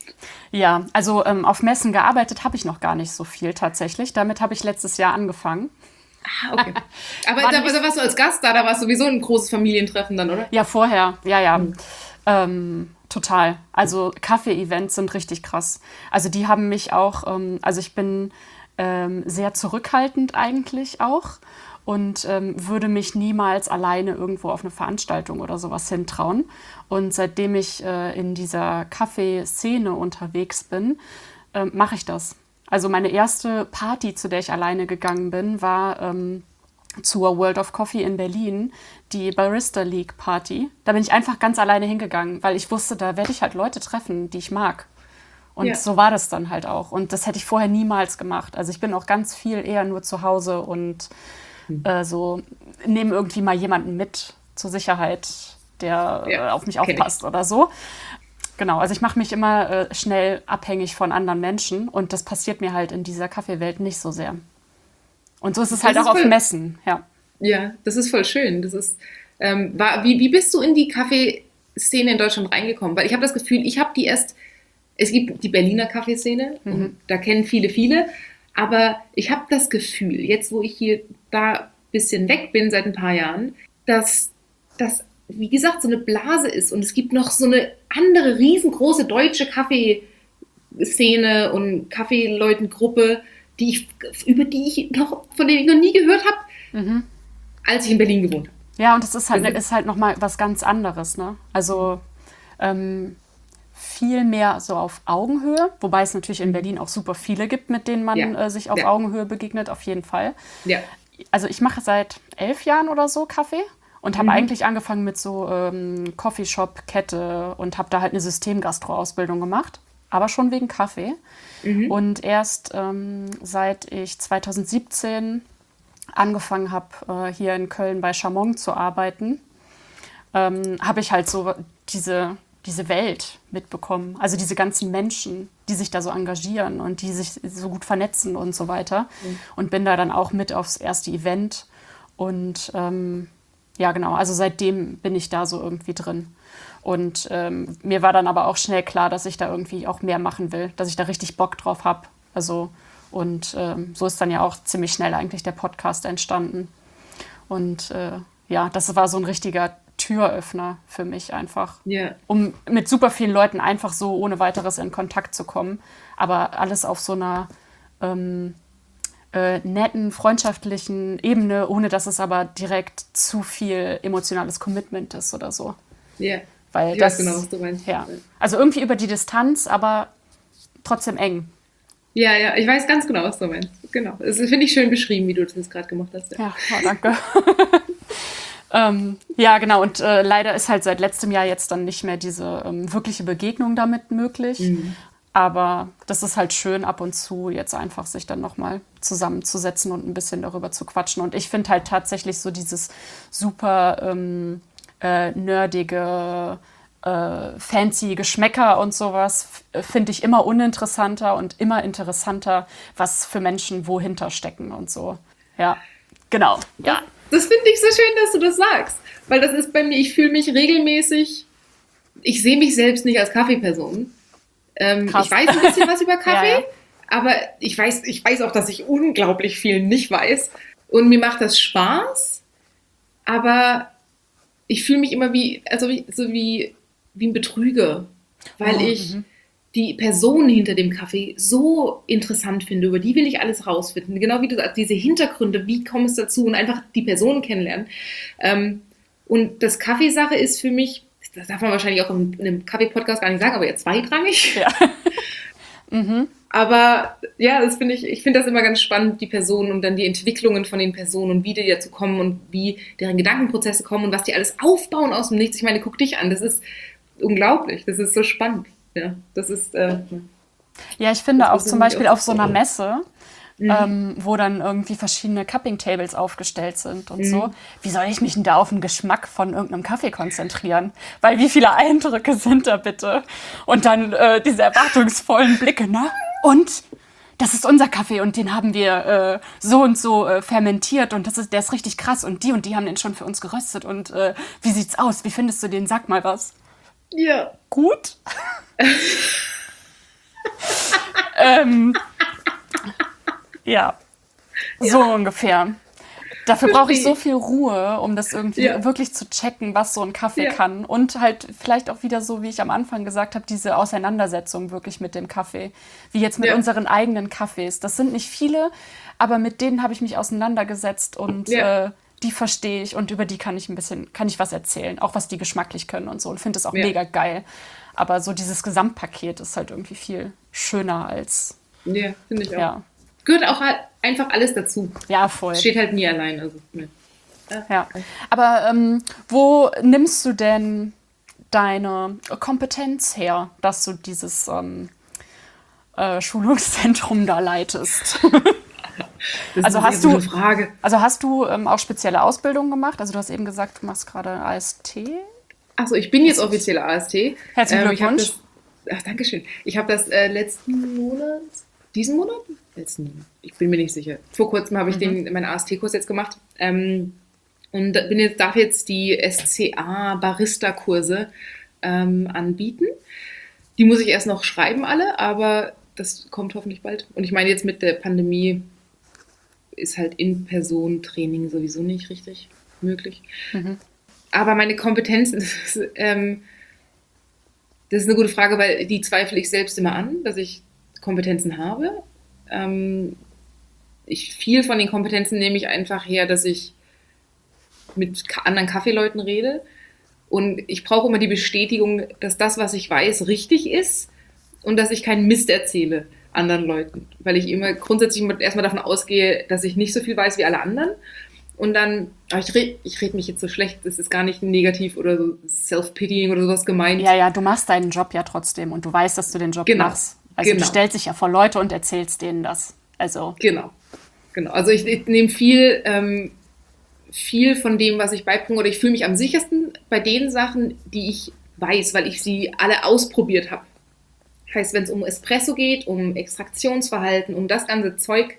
Speaker 2: Ja, also ähm, auf Messen gearbeitet habe ich noch gar nicht so viel tatsächlich. Damit habe ich letztes Jahr angefangen.
Speaker 1: Ah, okay. Aber
Speaker 2: War
Speaker 1: da,
Speaker 2: nicht-
Speaker 1: da warst du als Gast da, da war es sowieso ein großes Familientreffen dann, oder?
Speaker 2: Ja, vorher, ja, ja.
Speaker 1: Mhm.
Speaker 2: Ähm, total. Also Kaffee-Events sind richtig krass. Also die haben mich auch, ähm, also ich bin ähm, sehr zurückhaltend eigentlich auch und ähm, würde mich niemals alleine irgendwo auf eine Veranstaltung oder sowas hintrauen. Und seitdem ich äh, in dieser Kaffeeszene unterwegs bin, ähm, mache ich das. Also meine erste Party, zu der ich alleine gegangen bin, war ähm, zur World of Coffee in Berlin, die Barista League Party. Da bin ich einfach ganz alleine hingegangen, weil ich wusste, da werde ich halt Leute treffen, die ich mag. Und
Speaker 1: Ja.
Speaker 2: so war das dann halt auch. Und das hätte ich vorher niemals gemacht. Also ich bin auch ganz viel eher nur zu Hause und äh, so nehme irgendwie mal jemanden mit zur Sicherheit, der
Speaker 1: Ja,
Speaker 2: äh, auf mich
Speaker 1: kenn ich.
Speaker 2: aufpasst oder so. Genau, also ich mache mich immer äh, schnell abhängig von anderen Menschen und das passiert mir halt in dieser Kaffeewelt nicht so sehr. Und so ist es
Speaker 1: Das
Speaker 2: halt
Speaker 1: ist
Speaker 2: auch auf
Speaker 1: voll-
Speaker 2: Messen, ja.
Speaker 1: Ja, das ist voll schön. Das ist, ähm, war, wie, wie bist du in die Kaffeeszene in Deutschland reingekommen? Weil ich habe das Gefühl, ich habe die erst, es gibt die Berliner Kaffeeszene und da kennen viele, viele, aber ich habe das Gefühl, jetzt wo ich hier da ein bisschen weg bin seit ein paar Jahren, dass das, wie gesagt, so eine Blase ist und es gibt noch so eine andere riesengroße deutsche Kaffeeszene und Kaffeeleutengruppe, die ich, über die ich noch, von denen ich noch nie gehört habe, als ich in Berlin gewohnt habe.
Speaker 2: Ja, und es ist halt,
Speaker 1: Mhm.
Speaker 2: ist halt nochmal was ganz anderes, ne? Also ähm, viel mehr so auf Augenhöhe, wobei es natürlich in Berlin auch super viele gibt, mit denen man
Speaker 1: Ja.
Speaker 2: äh, sich auf
Speaker 1: Ja.
Speaker 2: Augenhöhe begegnet, auf jeden Fall.
Speaker 1: Ja.
Speaker 2: Also ich mache seit elf Jahren oder so Kaffee und habe
Speaker 1: Mhm.
Speaker 2: eigentlich angefangen mit so ähm, Coffeeshop-Kette und habe da halt eine Systemgastro-Ausbildung gemacht, aber schon wegen Kaffee.
Speaker 1: Mhm.
Speaker 2: Und erst ähm, seit ich zwanzig siebzehn angefangen habe, äh, hier in Köln bei Chamon zu arbeiten, ähm, habe ich halt so diese, diese Welt mitbekommen. Also diese ganzen Menschen, die sich da so engagieren und die sich so gut vernetzen und so weiter. Und bin da dann auch mit aufs erste Event. Und ähm, ja, genau, also seitdem bin ich da so irgendwie drin. Und ähm, mir war dann aber auch schnell klar, dass ich da irgendwie auch mehr machen will, dass ich da richtig Bock drauf habe. Also, und ähm, so ist dann ja auch ziemlich schnell eigentlich der Podcast entstanden. Und äh, ja, das war so ein richtiger Türöffner für mich einfach,
Speaker 1: Ja.
Speaker 2: um mit super vielen Leuten einfach so ohne weiteres in Kontakt zu kommen. Aber alles auf so einer ähm, äh, netten, freundschaftlichen Ebene, ohne dass es aber direkt zu viel emotionales Commitment ist oder so.
Speaker 1: Ja.
Speaker 2: Weil
Speaker 1: Ich
Speaker 2: das,
Speaker 1: weiß genau, was du meinst.
Speaker 2: ja. Also irgendwie über die Distanz, aber trotzdem eng.
Speaker 1: Ja, ja, ich weiß ganz genau, was du meinst. Genau. Das finde ich schön beschrieben, wie du das jetzt gerade gemacht hast. Ja.
Speaker 2: Ja, oh, danke. ähm, ja, genau. Und äh, leider ist halt seit letztem Jahr jetzt dann nicht mehr diese ähm, wirkliche Begegnung damit möglich.
Speaker 1: Mhm.
Speaker 2: Aber das ist halt schön, ab und zu jetzt einfach sich dann nochmal zusammenzusetzen und ein bisschen darüber zu quatschen. Und ich finde halt tatsächlich so dieses super ähm, äh, nerdige, äh, fancy Geschmäcker und sowas, f- finde ich immer uninteressanter und immer interessanter, was für Menschen wohinter stecken und so. Ja, genau. Ja.
Speaker 1: Das finde ich so schön, dass du das sagst. Weil das ist bei mir, ich fühle mich regelmäßig, ich sehe mich selbst nicht als Kaffeeperson. Ähm,
Speaker 2: Krass.
Speaker 1: ich weiß ein bisschen was über Kaffee,
Speaker 2: Ja, ja.
Speaker 1: aber ich weiß, ich weiß auch, dass ich unglaublich viel nicht weiß. Und mir macht das Spaß, aber ich fühle mich immer wie, also wie, so wie, wie ein Betrüger, weil
Speaker 2: Oh,
Speaker 1: ich die Person hinter dem Kaffee so interessant finde, über die will ich alles rausfinden. Genau wie du sagst, diese Hintergründe, wie kommt es dazu und einfach die Person kennenlernen. Ähm, und das Kaffeesache ist für mich, das darf man wahrscheinlich auch in, in einem Kaffee-Podcast gar nicht sagen, aber ja zweitrangig.
Speaker 2: Ja.
Speaker 1: Aber ja, das finde ich, ich finde das immer ganz spannend, die Personen und dann die Entwicklungen von den Personen und wie die dazu kommen und wie deren Gedankenprozesse kommen und was die alles aufbauen aus dem Nichts. Ich meine, guck dich an, das ist unglaublich, das ist so spannend. Ja, das ist, äh,
Speaker 2: Ja, ich finde
Speaker 1: Das
Speaker 2: auch
Speaker 1: muss
Speaker 2: zum
Speaker 1: man
Speaker 2: Beispiel
Speaker 1: nicht
Speaker 2: auf so einer
Speaker 1: aufbauen.
Speaker 2: Messe, ähm, wo dann irgendwie verschiedene Cupping-Tables aufgestellt sind und so. Wie soll ich mich denn da auf den Geschmack von irgendeinem Kaffee konzentrieren? Weil wie viele Eindrücke sind da bitte? Und dann äh, diese erwartungsvollen Blicke, ne? Und das ist unser Kaffee und den haben wir äh, so und so äh, fermentiert und das ist, der ist richtig krass und die und die haben den schon für uns geröstet und äh, wie sieht's aus? Wie findest du den? Sag mal was.
Speaker 1: ja.
Speaker 2: Gut? ähm, ja, so ja. ungefähr. Dafür brauche ich so viel Ruhe, um das irgendwie ja. wirklich zu checken, was so ein Kaffee ja. kann. Und halt vielleicht auch wieder so, wie ich am Anfang gesagt habe, diese Auseinandersetzung wirklich mit dem Kaffee. Wie jetzt mit ja. unseren eigenen Kaffees. Das sind nicht viele, aber mit denen habe ich mich auseinandergesetzt und ja. äh, die verstehe ich und über die kann ich ein bisschen, kann ich was erzählen. Auch was die geschmacklich können und so. Und finde es auch ja. mega geil. Aber so dieses Gesamtpaket ist halt irgendwie viel schöner als...
Speaker 1: Ja, finde ich auch.
Speaker 2: Ja.
Speaker 1: Gehört auch halt einfach alles dazu.
Speaker 2: Ja, voll.
Speaker 1: Steht halt nie allein. Also, ne.
Speaker 2: ja. ja. Aber ähm, wo nimmst du denn deine Kompetenz her, dass du dieses ähm, äh, Schulungszentrum da leitest?
Speaker 1: Das
Speaker 2: also,
Speaker 1: ist
Speaker 2: hast
Speaker 1: so
Speaker 2: du,
Speaker 1: eine Frage.
Speaker 2: Also hast du ähm, auch spezielle Ausbildungen gemacht? Also du hast eben gesagt, du machst gerade A S T.
Speaker 1: Achso, ich bin jetzt offizielle A S T.
Speaker 2: Herzlichen
Speaker 1: ähm,
Speaker 2: Glückwunsch.
Speaker 1: Ich das, ach, Dankeschön. Ich habe das äh, letzten Monat, diesen Monat? Letzten Monat. Ich bin mir nicht sicher. Vor kurzem habe ich mhm. den, meinen A S T-Kurs jetzt gemacht. Ähm, und bin jetzt, darf jetzt die S C A-Barista-Kurse ähm, anbieten. Die muss ich erst noch schreiben, alle, aber das kommt hoffentlich bald. Und ich meine, jetzt mit der Pandemie ist halt In-Person-Training sowieso nicht richtig möglich. Mhm. Aber meine Kompetenzen, das ist, ähm, das ist eine gute Frage, weil die zweifle ich selbst immer an, dass ich Kompetenzen habe. Ähm, ich, viel von den Kompetenzen nehme ich einfach her, dass ich mit anderen Kaffeeleuten rede. Und ich brauche immer die Bestätigung, dass das, was ich weiß, richtig ist und dass ich keinen Mist erzähle anderen Leuten. Weil ich immer grundsätzlich erstmal davon ausgehe, dass ich nicht so viel weiß wie alle anderen. Und dann, ich rede ich red mich jetzt so schlecht, das ist gar nicht negativ oder so Self-Pitying oder sowas gemeint.
Speaker 2: Ja, ja, du machst deinen Job ja trotzdem und du weißt, dass du den Job
Speaker 1: genau.
Speaker 2: machst. Also
Speaker 1: genau.
Speaker 2: du stellst dich ja vor Leute und erzählst denen das. Also
Speaker 1: Genau, genau. Also ich, ich nehme viel, ähm, viel von dem, was ich beibringe, oder ich fühle mich am sichersten bei den Sachen, die ich weiß, weil ich sie alle ausprobiert habe. Heißt, wenn es um Espresso geht, um Extraktionsverhalten, um das ganze Zeug,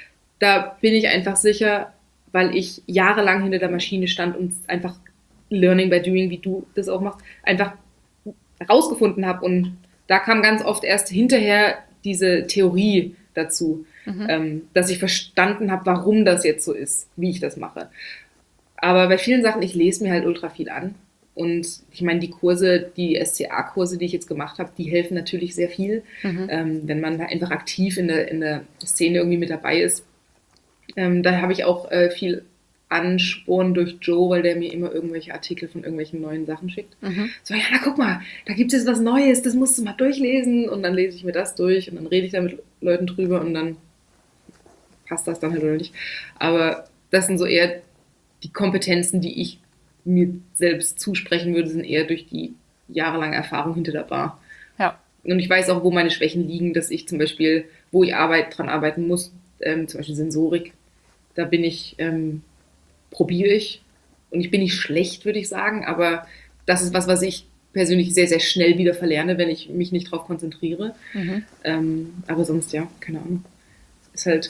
Speaker 1: da bin ich einfach sicher, weil ich jahrelang hinter der Maschine stand und einfach Learning by Doing, wie du das auch machst, einfach rausgefunden habe. Und da kam ganz oft erst hinterher diese Theorie dazu, mhm. ähm, dass ich verstanden habe, warum das jetzt so ist, wie ich das mache. Aber bei vielen Sachen, ich lese mir halt ultra viel an. Und ich meine, die Kurse, die S C A-Kurse, die ich jetzt gemacht habe, die helfen natürlich sehr viel, mhm. ähm, wenn man da einfach aktiv in der, in der Szene irgendwie mit dabei ist. Ähm, da habe ich auch äh, viel Ansporn durch Joe, weil der mir immer irgendwelche Artikel von irgendwelchen neuen Sachen schickt. Mhm. So, ja, na guck mal, da gibt es jetzt was Neues, das musst du mal durchlesen. Und dann lese ich mir das durch und dann rede ich da mit Leuten drüber und dann passt das dann halt oder nicht. Aber das sind so eher die Kompetenzen, die ich mir selbst zusprechen würde, sind eher durch die jahrelange Erfahrung hinter der Bar.
Speaker 2: Ja.
Speaker 1: Und ich weiß auch, wo meine Schwächen liegen, dass ich zum Beispiel, wo ich Arbeit, dran arbeiten muss, ähm, zum Beispiel Sensorik, da bin ich, ähm, probiere ich. Und ich bin nicht schlecht, würde ich sagen, aber das ist was, was ich persönlich sehr, sehr schnell wieder verlerne, wenn ich mich nicht darauf konzentriere. Mhm. Ähm, aber sonst, ja, keine Ahnung. Ist halt,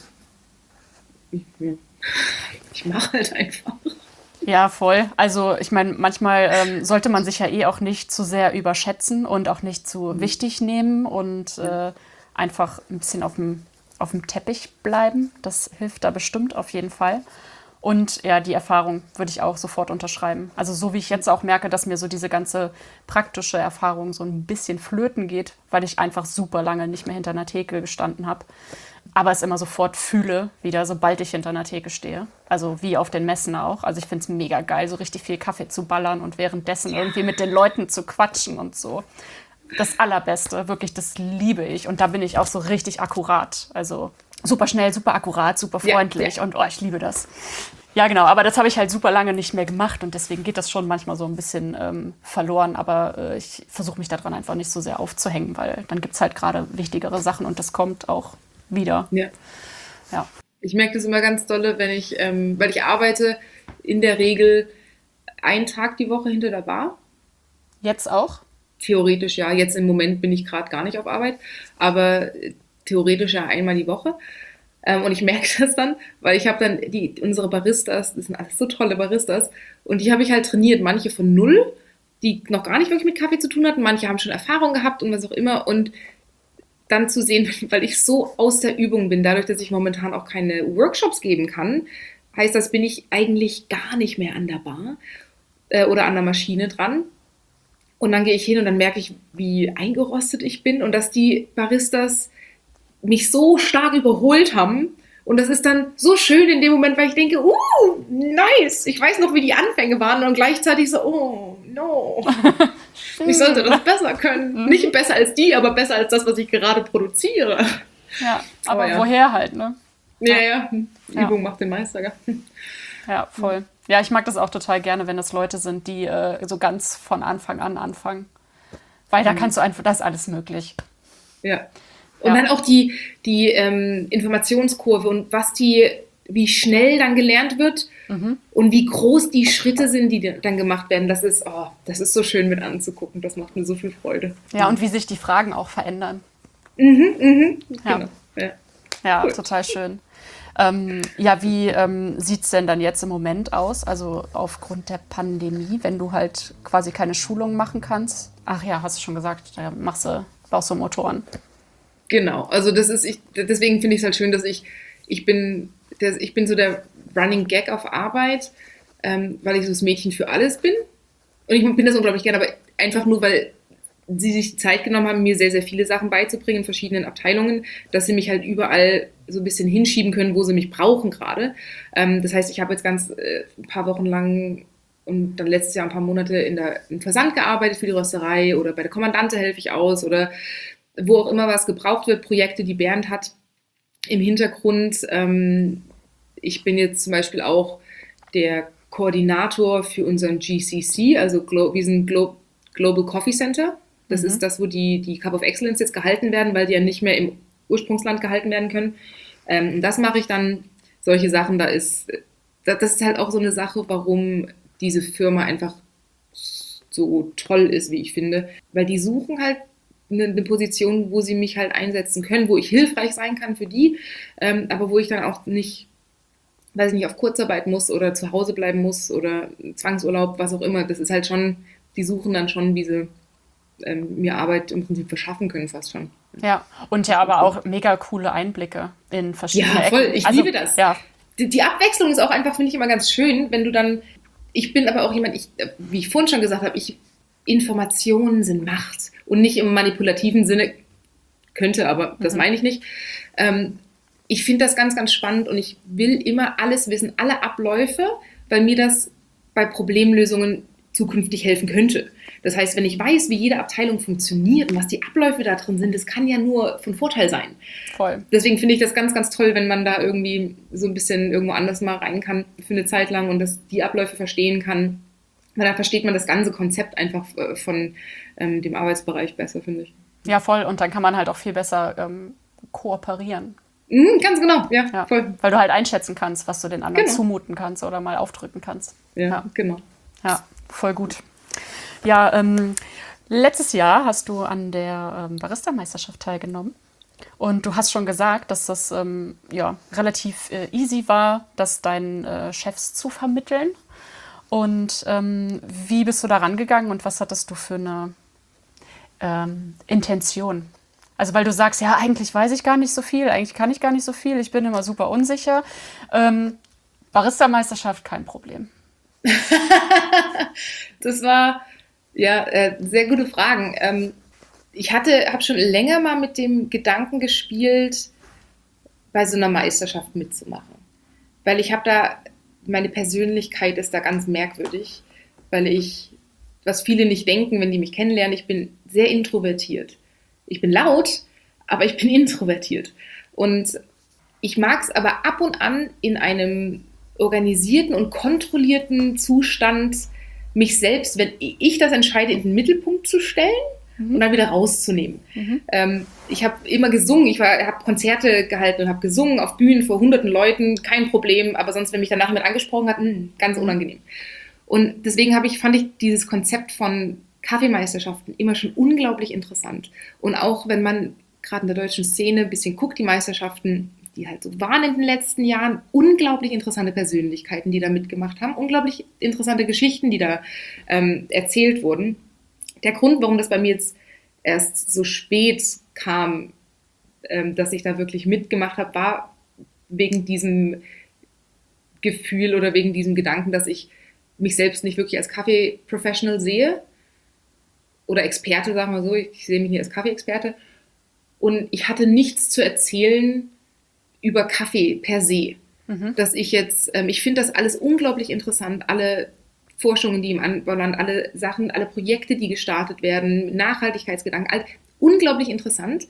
Speaker 1: ja. Ich mache halt einfach.
Speaker 2: Ja, voll. Also ich meine, manchmal ähm, sollte man sich ja eh auch nicht zu sehr überschätzen und auch nicht zu mhm. wichtig nehmen und äh, einfach ein bisschen auf dem, auf dem Teppich bleiben. Das hilft da bestimmt auf jeden Fall. Und ja, die Erfahrung würde ich auch sofort unterschreiben. Also so wie ich jetzt auch merke, dass mir so diese ganze praktische Erfahrung so ein bisschen flöten geht, weil ich einfach super lange nicht mehr hinter einer Theke gestanden habe. Aber es immer sofort fühle, wieder, sobald ich hinter einer Theke stehe. Also wie auf den Messen auch. Also ich finde es mega geil, so richtig viel Kaffee zu ballern und währenddessen ja. irgendwie mit den Leuten zu quatschen und so. Das Allerbeste, wirklich, das liebe ich. Und da bin ich auch so richtig akkurat. Also super schnell, super akkurat, super freundlich. Ja, ja. Und oh, ich liebe das. Ja, genau. Aber das habe ich halt super lange nicht mehr gemacht. Und deswegen geht das schon manchmal so ein bisschen ähm, verloren. Aber äh, ich versuche mich daran einfach nicht so sehr aufzuhängen, weil dann gibt es halt gerade wichtigere Sachen. Und das kommt auch wieder.
Speaker 1: Ja.
Speaker 2: Ja.
Speaker 1: Ich merke das immer ganz dolle, wenn ich, ähm, weil ich arbeite in der Regel einen Tag die Woche hinter der Bar.
Speaker 2: Jetzt auch?
Speaker 1: Theoretisch ja. Jetzt im Moment bin ich gerade gar nicht auf Arbeit, aber theoretisch ja einmal die Woche. Ähm, und ich merke das dann, weil ich habe dann die unsere Baristas, das sind alles so tolle Baristas, und die habe ich halt trainiert. Manche von null, die noch gar nicht wirklich mit Kaffee zu tun hatten, manche haben schon Erfahrung gehabt und was auch immer. Und dann zu sehen, weil ich so aus der Übung bin, dadurch, dass ich momentan auch keine Workshops geben kann, heißt das, bin ich eigentlich gar nicht mehr an der Bar äh, oder an der Maschine dran. Und dann gehe ich hin und dann merke ich, wie eingerostet ich bin und dass die Baristas mich so stark überholt haben. Und das ist dann so schön in dem Moment, weil ich denke, uh, nice. Ich weiß noch, wie die Anfänge waren und gleichzeitig so, oh, no. Ich sollte das besser können. Nicht besser als die, aber besser als das, was ich gerade produziere.
Speaker 2: Ja, aber, aber ja. woher halt, ne?
Speaker 1: Ja, ja. Übung ja. macht den Meister, gell?
Speaker 2: Ja, voll. Ja, ich mag das auch total gerne, wenn das Leute sind, die äh, so ganz von Anfang an anfangen. Weil da mhm. kannst du einfach, da ist alles möglich.
Speaker 1: Ja. Und ja. dann auch die, die ähm, Informationskurve und was die, wie schnell dann gelernt wird mhm. und wie groß die Schritte sind, die dann gemacht werden. Das ist, oh, das ist so schön mit anzugucken. Das macht mir so viel Freude.
Speaker 2: Ja, und wie sich die Fragen auch verändern.
Speaker 1: Mhm, mhm.
Speaker 2: Ja,
Speaker 1: genau. ja.
Speaker 2: ja cool. Total schön. Ähm, ja, wie ähm, sieht es denn dann jetzt im Moment aus? Also aufgrund der Pandemie, wenn du halt quasi keine Schulung machen kannst. Ach ja, hast du schon gesagt, da machst du, baust du Motoren.
Speaker 1: Genau, also das ist, ich, deswegen finde ich es halt schön, dass ich, ich bin, der, ich bin so der Running Gag auf Arbeit, ähm, weil ich so das Mädchen für alles bin. Und ich bin das unglaublich gerne, aber einfach nur, weil sie sich die Zeit genommen haben, mir sehr, sehr viele Sachen beizubringen in verschiedenen Abteilungen, dass sie mich halt überall so ein bisschen hinschieben können, wo sie mich brauchen gerade. Ähm, das heißt, ich habe jetzt ganz äh, ein paar Wochen lang und dann letztes Jahr ein paar Monate in der, im Versand gearbeitet für die Rösterei oder bei der Kommandante helfe ich aus oder wo auch immer was gebraucht wird, Projekte, die Bernd hat im Hintergrund. Ähm, ich bin jetzt zum Beispiel auch der Koordinator für unseren G C C, also Glo- wir sind Glo- Global Coffee Center. Das mhm. ist das, wo die, die Cup of Excellence jetzt gehalten werden, weil die ja nicht mehr im Ursprungsland gehalten werden können. Ähm, das mache ich dann, solche Sachen, da ist, das ist halt auch so eine Sache, warum diese Firma einfach so toll ist, wie ich finde, weil die suchen halt eine, eine Position, wo sie mich halt einsetzen können, wo ich hilfreich sein kann für die, ähm, aber wo ich dann auch nicht, weiß ich nicht, auf Kurzarbeit muss oder zu Hause bleiben muss oder Zwangsurlaub, was auch immer. Das ist halt schon, die suchen dann schon, wie sie ähm, mir Arbeit im Prinzip verschaffen können, fast schon.
Speaker 2: Ja, und ja aber auch mega coole Einblicke in verschiedene Ecken.
Speaker 1: Ja, voll, ich
Speaker 2: also,
Speaker 1: liebe das.
Speaker 2: Ja.
Speaker 1: Die, die Abwechslung ist auch einfach, finde ich, immer ganz schön, wenn du dann, ich bin aber auch jemand, ich, wie ich vorhin schon gesagt habe, ich, Informationen sind Macht und nicht im manipulativen Sinne, könnte, aber das mhm. meine ich nicht. Ähm, ich finde das ganz, ganz spannend und ich will immer alles wissen, alle Abläufe, weil mir das bei Problemlösungen zukünftig helfen könnte. Das heißt, wenn ich weiß, wie jede Abteilung funktioniert und was die Abläufe da drin sind, das kann ja nur von Vorteil sein.
Speaker 2: Voll.
Speaker 1: Deswegen finde ich das ganz, ganz toll, wenn man da irgendwie so ein bisschen irgendwo anders mal rein kann für eine Zeit lang und das, die Abläufe verstehen kann. Weil dann versteht man das ganze Konzept einfach von ähm, dem Arbeitsbereich besser, finde ich.
Speaker 2: Ja, voll. Und dann kann man halt auch viel besser ähm, kooperieren.
Speaker 1: Mhm, ganz genau, ja,
Speaker 2: ja,
Speaker 1: voll.
Speaker 2: Weil du halt einschätzen kannst, was du den anderen
Speaker 1: genau.
Speaker 2: zumuten kannst oder mal aufdrücken kannst.
Speaker 1: Ja, ja. genau.
Speaker 2: Ja, voll gut. Ja, ähm, letztes Jahr hast du an der ähm, Barista-Meisterschaft teilgenommen. Und du hast schon gesagt, dass das ähm, ja, relativ äh, easy war, das deinen äh, Chefs zu vermitteln. Und ähm, wie bist du da rangegangen und was hattest du für eine ähm, Intention? Also weil du sagst, ja, eigentlich weiß ich gar nicht so viel, eigentlich kann ich gar nicht so viel, ich bin immer super unsicher. Ähm, Barista-Meisterschaft, kein Problem.
Speaker 1: Das war, ja, äh, sehr gute Fragen. Ähm, ich hatte, habe schon länger mal mit dem Gedanken gespielt, bei so einer Meisterschaft mitzumachen. Weil ich habe da, meine Persönlichkeit ist da ganz merkwürdig, weil ich, was viele nicht denken, wenn die mich kennenlernen, ich bin sehr introvertiert. Ich bin laut, aber ich bin introvertiert. Und ich mag es aber ab und an in einem organisierten und kontrollierten Zustand, mich selbst, wenn ich das entscheide, in den Mittelpunkt zu stellen mhm. und dann wieder rauszunehmen. Mhm. Ähm, ich habe immer gesungen, ich habe Konzerte gehalten und habe gesungen auf Bühnen vor hunderten Leuten, kein Problem, aber sonst, wenn mich danach jemand angesprochen hat, mh, ganz unangenehm. Und deswegen habe ich, fand ich dieses Konzept von Kaffeemeisterschaften immer schon unglaublich interessant. Und auch wenn man gerade in der deutschen Szene ein bisschen guckt, die Meisterschaften, die halt so waren in den letzten Jahren, unglaublich interessante Persönlichkeiten, die da mitgemacht haben, unglaublich interessante Geschichten, die da ähm, erzählt wurden. Der Grund, warum das bei mir jetzt erst so spät kam, ähm, dass ich da wirklich mitgemacht habe, war wegen diesem Gefühl oder wegen diesem Gedanken, dass ich mich selbst nicht wirklich als Kaffee-Professional sehe oder Experte, sagen wir so, ich sehe mich nicht als Kaffee-Experte und ich hatte nichts zu erzählen über Kaffee per se. Mhm. Dass ich jetzt, ähm, ich finde das alles unglaublich interessant, alle Forschungen, die im Anbauland, alle Sachen, alle Projekte, die gestartet werden, Nachhaltigkeitsgedanken, all, unglaublich interessant,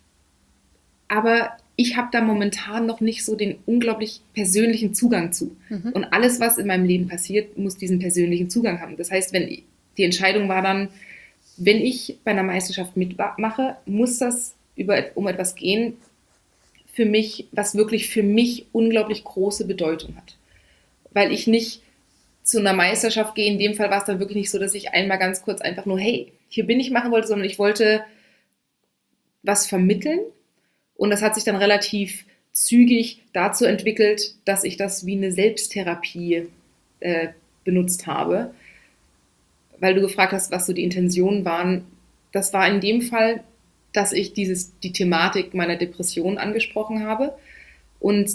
Speaker 1: aber ich habe da momentan noch nicht so den unglaublich persönlichen Zugang zu. Mhm. Und alles, was in meinem Leben passiert, muss diesen persönlichen Zugang haben. Das heißt, wenn die Entscheidung war dann, wenn ich bei einer Meisterschaft mitmache, muss das über, um etwas gehen, für mich, was wirklich für mich unglaublich große Bedeutung hat. Weil ich nicht zu einer Meisterschaft gehe, in dem Fall war es dann wirklich nicht so, dass ich einmal ganz kurz einfach nur, hey, hier bin ich machen wollte, sondern ich wollte was vermitteln. Und das hat sich dann relativ zügig dazu entwickelt, dass ich das wie eine Selbsttherapie äh, benutzt habe. Weil du gefragt hast, was so die Intentionen waren. Das war in dem Fall, dass ich dieses, die Thematik meiner Depression angesprochen habe. Und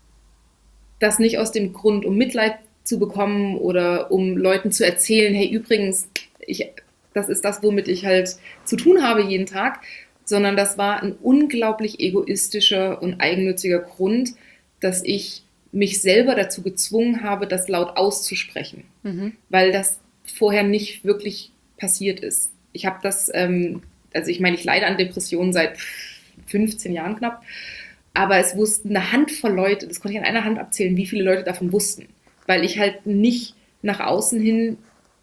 Speaker 1: das nicht aus dem Grund, um Mitleid zu bekommen oder um Leuten zu erzählen, hey, übrigens, ich, das ist das, womit ich halt zu tun habe jeden Tag, sondern das war ein unglaublich egoistischer und eigennütziger Grund, dass ich mich selber dazu gezwungen habe, das laut auszusprechen, mhm. weil das vorher nicht wirklich passiert ist. Ich habe das, ähm, also ich meine, ich leide an Depressionen seit fünfzehn Jahren knapp, aber es wussten eine Handvoll Leute, das konnte ich an einer Hand abzählen, wie viele Leute davon wussten, weil ich halt nicht nach außen hin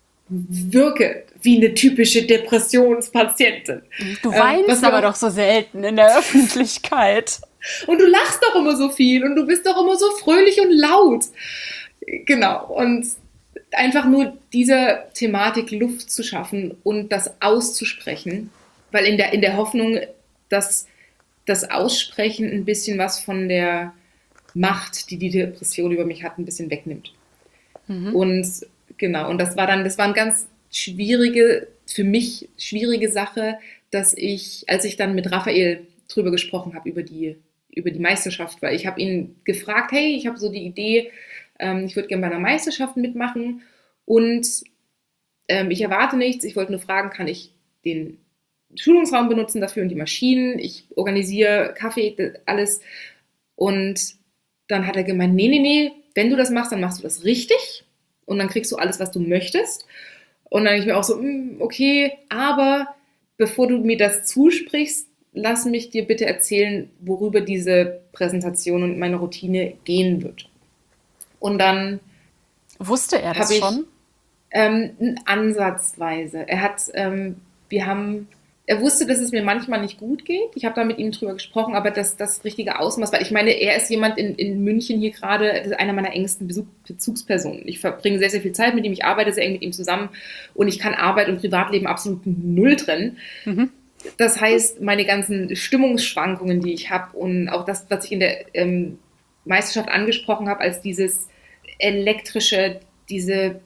Speaker 1: wirke wie eine typische Depressionspatientin.
Speaker 2: Du weinst ähm, aber doch so selten in der Öffentlichkeit.
Speaker 1: Und du lachst doch immer so viel und du bist doch immer so fröhlich und laut. Genau. Und einfach nur dieser Thematik Luft zu schaffen und das auszusprechen, weil in der, in der Hoffnung, dass das Aussprechen ein bisschen was von der Macht, die die Depression über mich hat, ein bisschen wegnimmt. Mhm. Und genau, und das war dann, das war eine ganz schwierige, für mich schwierige Sache, dass ich, als ich dann mit Raphael drüber gesprochen habe, über die, über die Meisterschaft, weil ich habe ihn gefragt, hey, ich habe so die Idee, ähm, ich würde gerne bei einer Meisterschaft mitmachen und ähm, ich erwarte nichts, ich wollte nur fragen, kann ich den Schulungsraum benutzen dafür und die Maschinen, ich organisiere Kaffee, alles. Und dann hat er gemeint, nee, nee, nee, wenn du das machst, dann machst du das richtig und dann kriegst du alles, was du möchtest. Und dann denke ich mir auch so, okay, aber bevor du mir das zusprichst, lass mich dir bitte erzählen, worüber diese Präsentation und meine Routine gehen wird. Und dann
Speaker 2: wusste er das ich, schon?
Speaker 1: Ähm, ansatzweise. Er hat, ähm, wir haben, er wusste, dass es mir manchmal nicht gut geht. Ich habe da mit ihm drüber gesprochen, aber das, das richtige Ausmaß, weil ich meine, er ist jemand in, in München hier gerade, das ist einer meiner engsten Besuch, Bezugspersonen. Ich verbringe sehr, sehr viel Zeit mit ihm, ich arbeite sehr eng mit ihm zusammen und ich kann Arbeit und Privatleben absolut null trennen. Mhm. Das heißt, meine ganzen Stimmungsschwankungen, die ich habe und auch das, was ich in der ähm, Meisterschaft angesprochen habe, als dieses elektrische, diese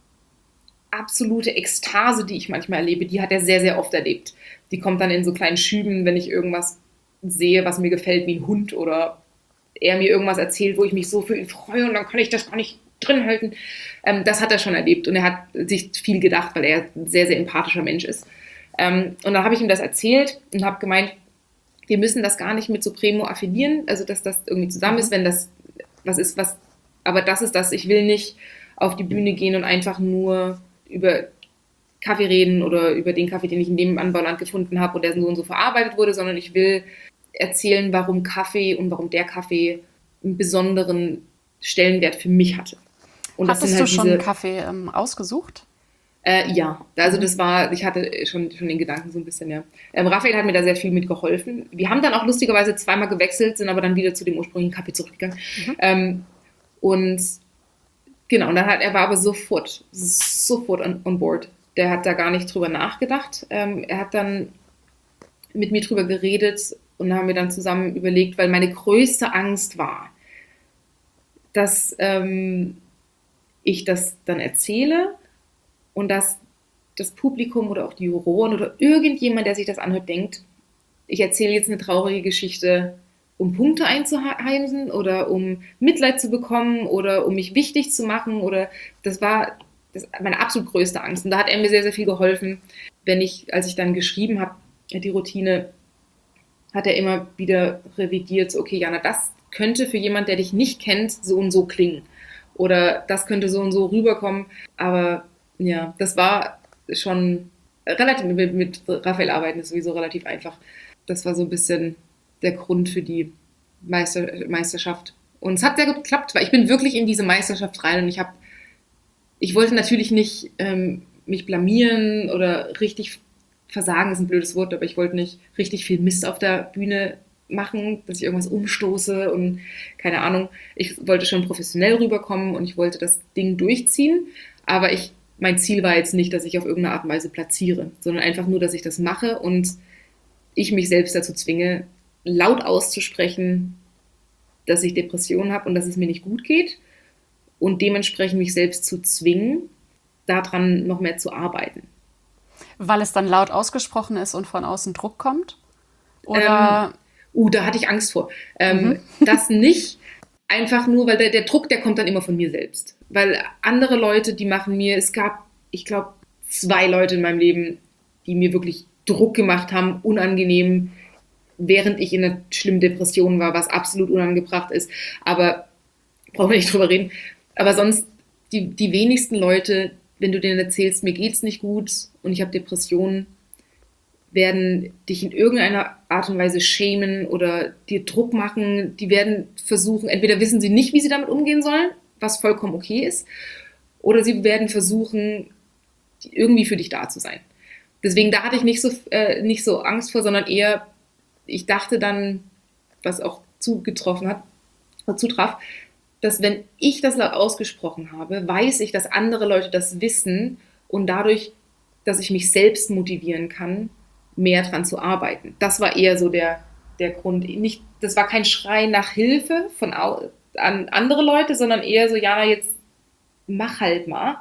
Speaker 1: absolute Ekstase, die ich manchmal erlebe, die hat er sehr, sehr oft erlebt. Die kommt dann in so kleinen Schüben, wenn ich irgendwas sehe, was mir gefällt, wie ein Hund oder er mir irgendwas erzählt, wo ich mich so für ihn freue und dann kann ich das gar nicht drin halten. Ähm, das hat er schon erlebt und er hat sich viel gedacht, weil er ein sehr, sehr empathischer Mensch ist. Ähm, und dann habe ich ihm das erzählt und habe gemeint, wir müssen das gar nicht mit Supremo affiliieren, also dass das irgendwie zusammen ist, wenn das was ist, was, aber das ist das, ich will nicht auf die Bühne gehen und einfach nur über Kaffee reden oder über den Kaffee, den ich in dem Anbauland gefunden habe und der so und so verarbeitet wurde, sondern ich will erzählen, warum Kaffee und warum der Kaffee einen besonderen Stellenwert für mich hatte. Und
Speaker 2: Hattest
Speaker 1: das sind halt
Speaker 2: du schon
Speaker 1: diese,
Speaker 2: einen Kaffee ähm, ausgesucht?
Speaker 1: Äh, ja, also das war, ich hatte schon, schon den Gedanken so ein bisschen, ja. Ähm, Raphael hat mir da sehr viel mitgeholfen. Wir haben dann auch lustigerweise zweimal gewechselt, sind aber dann wieder zu dem ursprünglichen Kaffee zurückgegangen. Mhm. Ähm, und genau, und dann hat er war aber sofort, sofort on, on board. Der hat da gar nicht drüber nachgedacht. Ähm, er hat dann mit mir drüber geredet und haben wir dann zusammen überlegt, weil meine größte Angst war, dass ähm, ich das dann erzähle und dass das Publikum oder auch die Juroren oder irgendjemand, der sich das anhört, denkt, ich erzähle jetzt eine traurige Geschichte, um Punkte einzuheimsen oder um Mitleid zu bekommen oder um mich wichtig zu machen. Oder das war das meine absolut größte Angst. Und da hat er mir sehr, sehr viel geholfen. Wenn ich, als ich dann geschrieben habe, die Routine, hat er immer wieder revidiert, so, okay, Jana, das könnte für jemand, der dich nicht kennt, so und so klingen. Oder das könnte so und so rüberkommen. Aber ja, das war schon relativ, mit, mit Raphael arbeiten ist sowieso relativ einfach. Das war so ein bisschen der Grund für die Meister, Meisterschaft. Und es hat sehr gut geklappt, weil ich bin wirklich in diese Meisterschaft rein und ich habe, ich wollte natürlich nicht ähm, mich blamieren oder richtig versagen, ist ein blödes Wort, aber ich wollte nicht richtig viel Mist auf der Bühne machen, dass ich irgendwas umstoße und keine Ahnung. Ich wollte schon professionell rüberkommen und ich wollte das Ding durchziehen, aber ich, mein Ziel war jetzt nicht, dass ich auf irgendeine Art und Weise platziere, sondern einfach nur, dass ich das mache und ich mich selbst dazu zwinge, laut auszusprechen, dass ich Depressionen habe und dass es mir nicht gut geht und dementsprechend mich selbst zu zwingen, daran noch mehr zu arbeiten.
Speaker 2: Weil es dann laut ausgesprochen ist und von außen Druck kommt? Oder?
Speaker 1: Ähm, uh, da hatte ich Angst vor. Ähm, mhm. Das nicht, einfach nur, weil der, der Druck, der kommt dann immer von mir selbst. Weil andere Leute, die machen mir, es gab, ich glaube, zwei Leute in meinem Leben, die mir wirklich Druck gemacht haben, unangenehm, während ich in einer schlimmen Depression war, was absolut unangebracht ist. Aber brauchen wir nicht drüber reden. Aber sonst, die, die wenigsten Leute, wenn du denen erzählst, mir geht's nicht gut und ich habe Depressionen, werden dich in irgendeiner Art und Weise schämen oder dir Druck machen. Die werden versuchen, entweder wissen sie nicht, wie sie damit umgehen sollen, was vollkommen okay ist, oder sie werden versuchen, irgendwie für dich da zu sein. Deswegen, da hatte ich nicht so, äh, nicht so Angst vor, sondern eher, ich dachte dann, was auch zugetroffen hat, zutraf, dass wenn ich das laut ausgesprochen habe, weiß ich, dass andere Leute das wissen und dadurch, dass ich mich selbst motivieren kann, mehr dran zu arbeiten. Das war eher so der, der Grund. Nicht, das war kein Schrei nach Hilfe von an andere Leute, sondern eher so, ja, jetzt mach halt mal.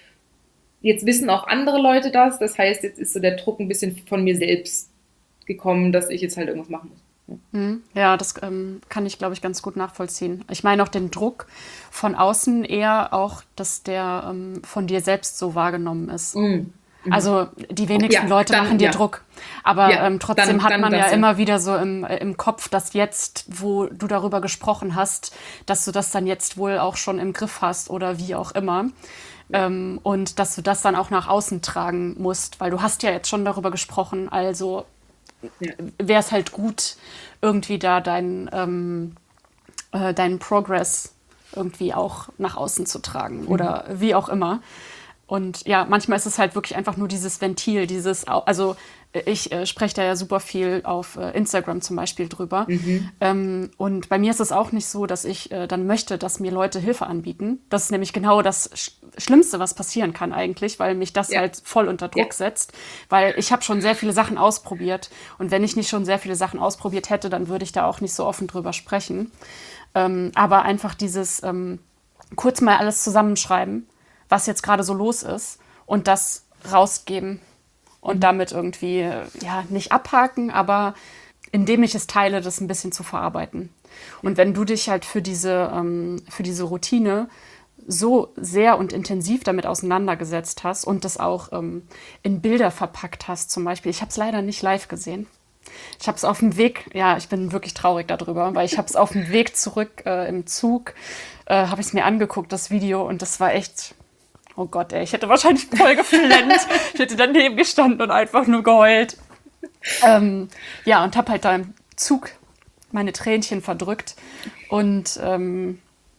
Speaker 1: Jetzt wissen auch andere Leute das, das heißt, jetzt ist so der Druck ein bisschen von mir selbst gekommen, dass ich jetzt halt irgendwas machen muss.
Speaker 2: Ja, das ähm, kann ich, glaube ich, ganz gut nachvollziehen. Ich meine auch den Druck von außen eher auch, dass der ähm, von dir selbst so wahrgenommen ist. Mhm. Also die wenigsten ja, Leute dann, machen dir ja. Druck. Aber ja, ähm, trotzdem dann, hat man dann, ja immer wieder so im, äh, im Kopf, dass jetzt, wo du darüber gesprochen hast, dass du das dann jetzt wohl auch schon im Griff hast oder wie auch immer. Ja. Ähm, und dass du das dann auch nach außen tragen musst, weil du hast ja jetzt schon darüber gesprochen, also ja. wäre es halt gut, irgendwie da deinen ähm, äh, deinen Progress irgendwie auch nach außen zu tragen mhm. oder wie auch immer. Und ja, manchmal ist es halt wirklich einfach nur dieses Ventil, dieses, also ich äh, spreche da ja super viel auf äh, Instagram zum Beispiel drüber. Mhm. Ähm, und bei mir ist es auch nicht so, dass ich äh, dann möchte, dass mir Leute Hilfe anbieten. Das ist nämlich genau das Sch- Schlimmste, was passieren kann eigentlich, weil mich das ja. halt voll unter Druck ja. setzt. Weil ich habe schon sehr viele Sachen ausprobiert. Und wenn ich nicht schon sehr viele Sachen ausprobiert hätte, dann würde ich da auch nicht so offen drüber sprechen. Ähm, aber einfach dieses ähm, kurz mal alles zusammenschreiben, was jetzt gerade so los ist und das rausgeben und mhm. damit irgendwie, ja, nicht abhaken, aber indem ich es teile, das ein bisschen zu verarbeiten. Und wenn du dich halt für diese, ähm, für diese Routine so sehr und intensiv damit auseinandergesetzt hast und das auch ähm, in Bilder verpackt hast zum Beispiel, ich habe es leider nicht live gesehen. Ich habe es auf dem Weg, ja, ich bin wirklich traurig darüber, weil ich habe es auf dem Weg zurück äh, im Zug, äh, habe ich es mir angeguckt, das Video, und das war echt... Oh Gott, ey, ich hätte wahrscheinlich voll geflennt. Ich hätte daneben gestanden und einfach nur geheult. Ähm, ja, und habe halt da im Zug meine Tränchen verdrückt. Und ähm,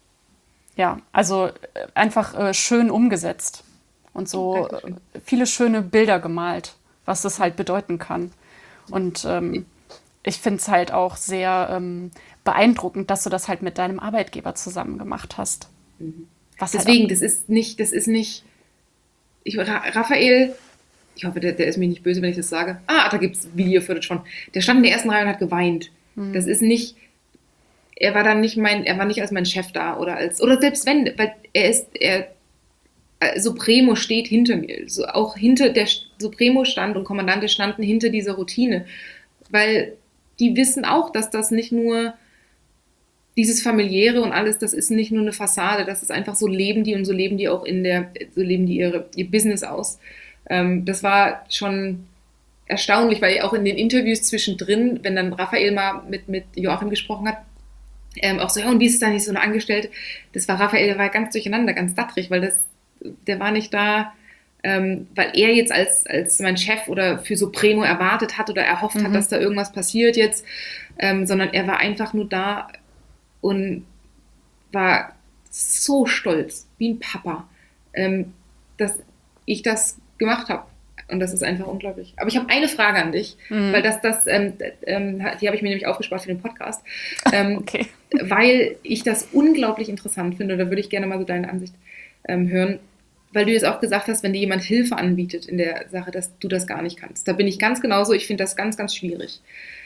Speaker 2: ja, also einfach äh, schön umgesetzt. Und so äh, viele schöne Bilder gemalt, was das halt bedeuten kann. Und ähm, ich finde es halt auch sehr ähm, beeindruckend, dass du das halt mit deinem Arbeitgeber zusammen gemacht hast.
Speaker 1: Mhm. Was Deswegen, halt das ist nicht, das ist nicht, ich, Raphael, ich hoffe, der, der ist mir nicht böse, wenn ich das sage. Ah, da gibt es Video-Footage von. Der stand in der ersten Reihe und hat geweint. Mhm. Das ist nicht, er war dann nicht mein, er war nicht als mein Chef da oder als, oder selbst wenn, weil er ist, er, Supremo steht hinter mir. So, auch hinter der Supremo stand und Kommandante standen hinter dieser Routine. Weil die wissen auch, dass das nicht nur dieses Familiäre und alles, das ist nicht nur eine Fassade, das ist einfach so leben die und so leben die auch in der, so leben die ihre, ihr Business aus. Ähm, das war schon erstaunlich, weil auch in den Interviews zwischendrin, wenn dann Raphael mal mit, mit Joachim gesprochen hat, ähm, auch so, ja, und wie ist es da nicht so eine Angestellte? Das war Raphael, der war ganz durcheinander, ganz dattrig, weil das, der war nicht da, ähm, weil er jetzt als, als mein Chef oder für Supremo erwartet hat oder erhofft mhm. hat, dass da irgendwas passiert jetzt, ähm, sondern er war einfach nur da und war so stolz, wie ein Papa, ähm, dass ich das gemacht habe. Und das ist einfach unglaublich. Aber ich habe eine Frage an dich, mhm. weil das, das ähm, ähm, die habe ich mir nämlich aufgespart für den Podcast, ähm, okay. weil ich das unglaublich interessant finde. Da würde ich gerne mal so deine Ansicht ähm, hören, weil du jetzt auch gesagt hast, wenn dir jemand Hilfe anbietet in der Sache, dass du das gar nicht kannst. Da bin ich ganz genauso. Ich finde das ganz, ganz schwierig.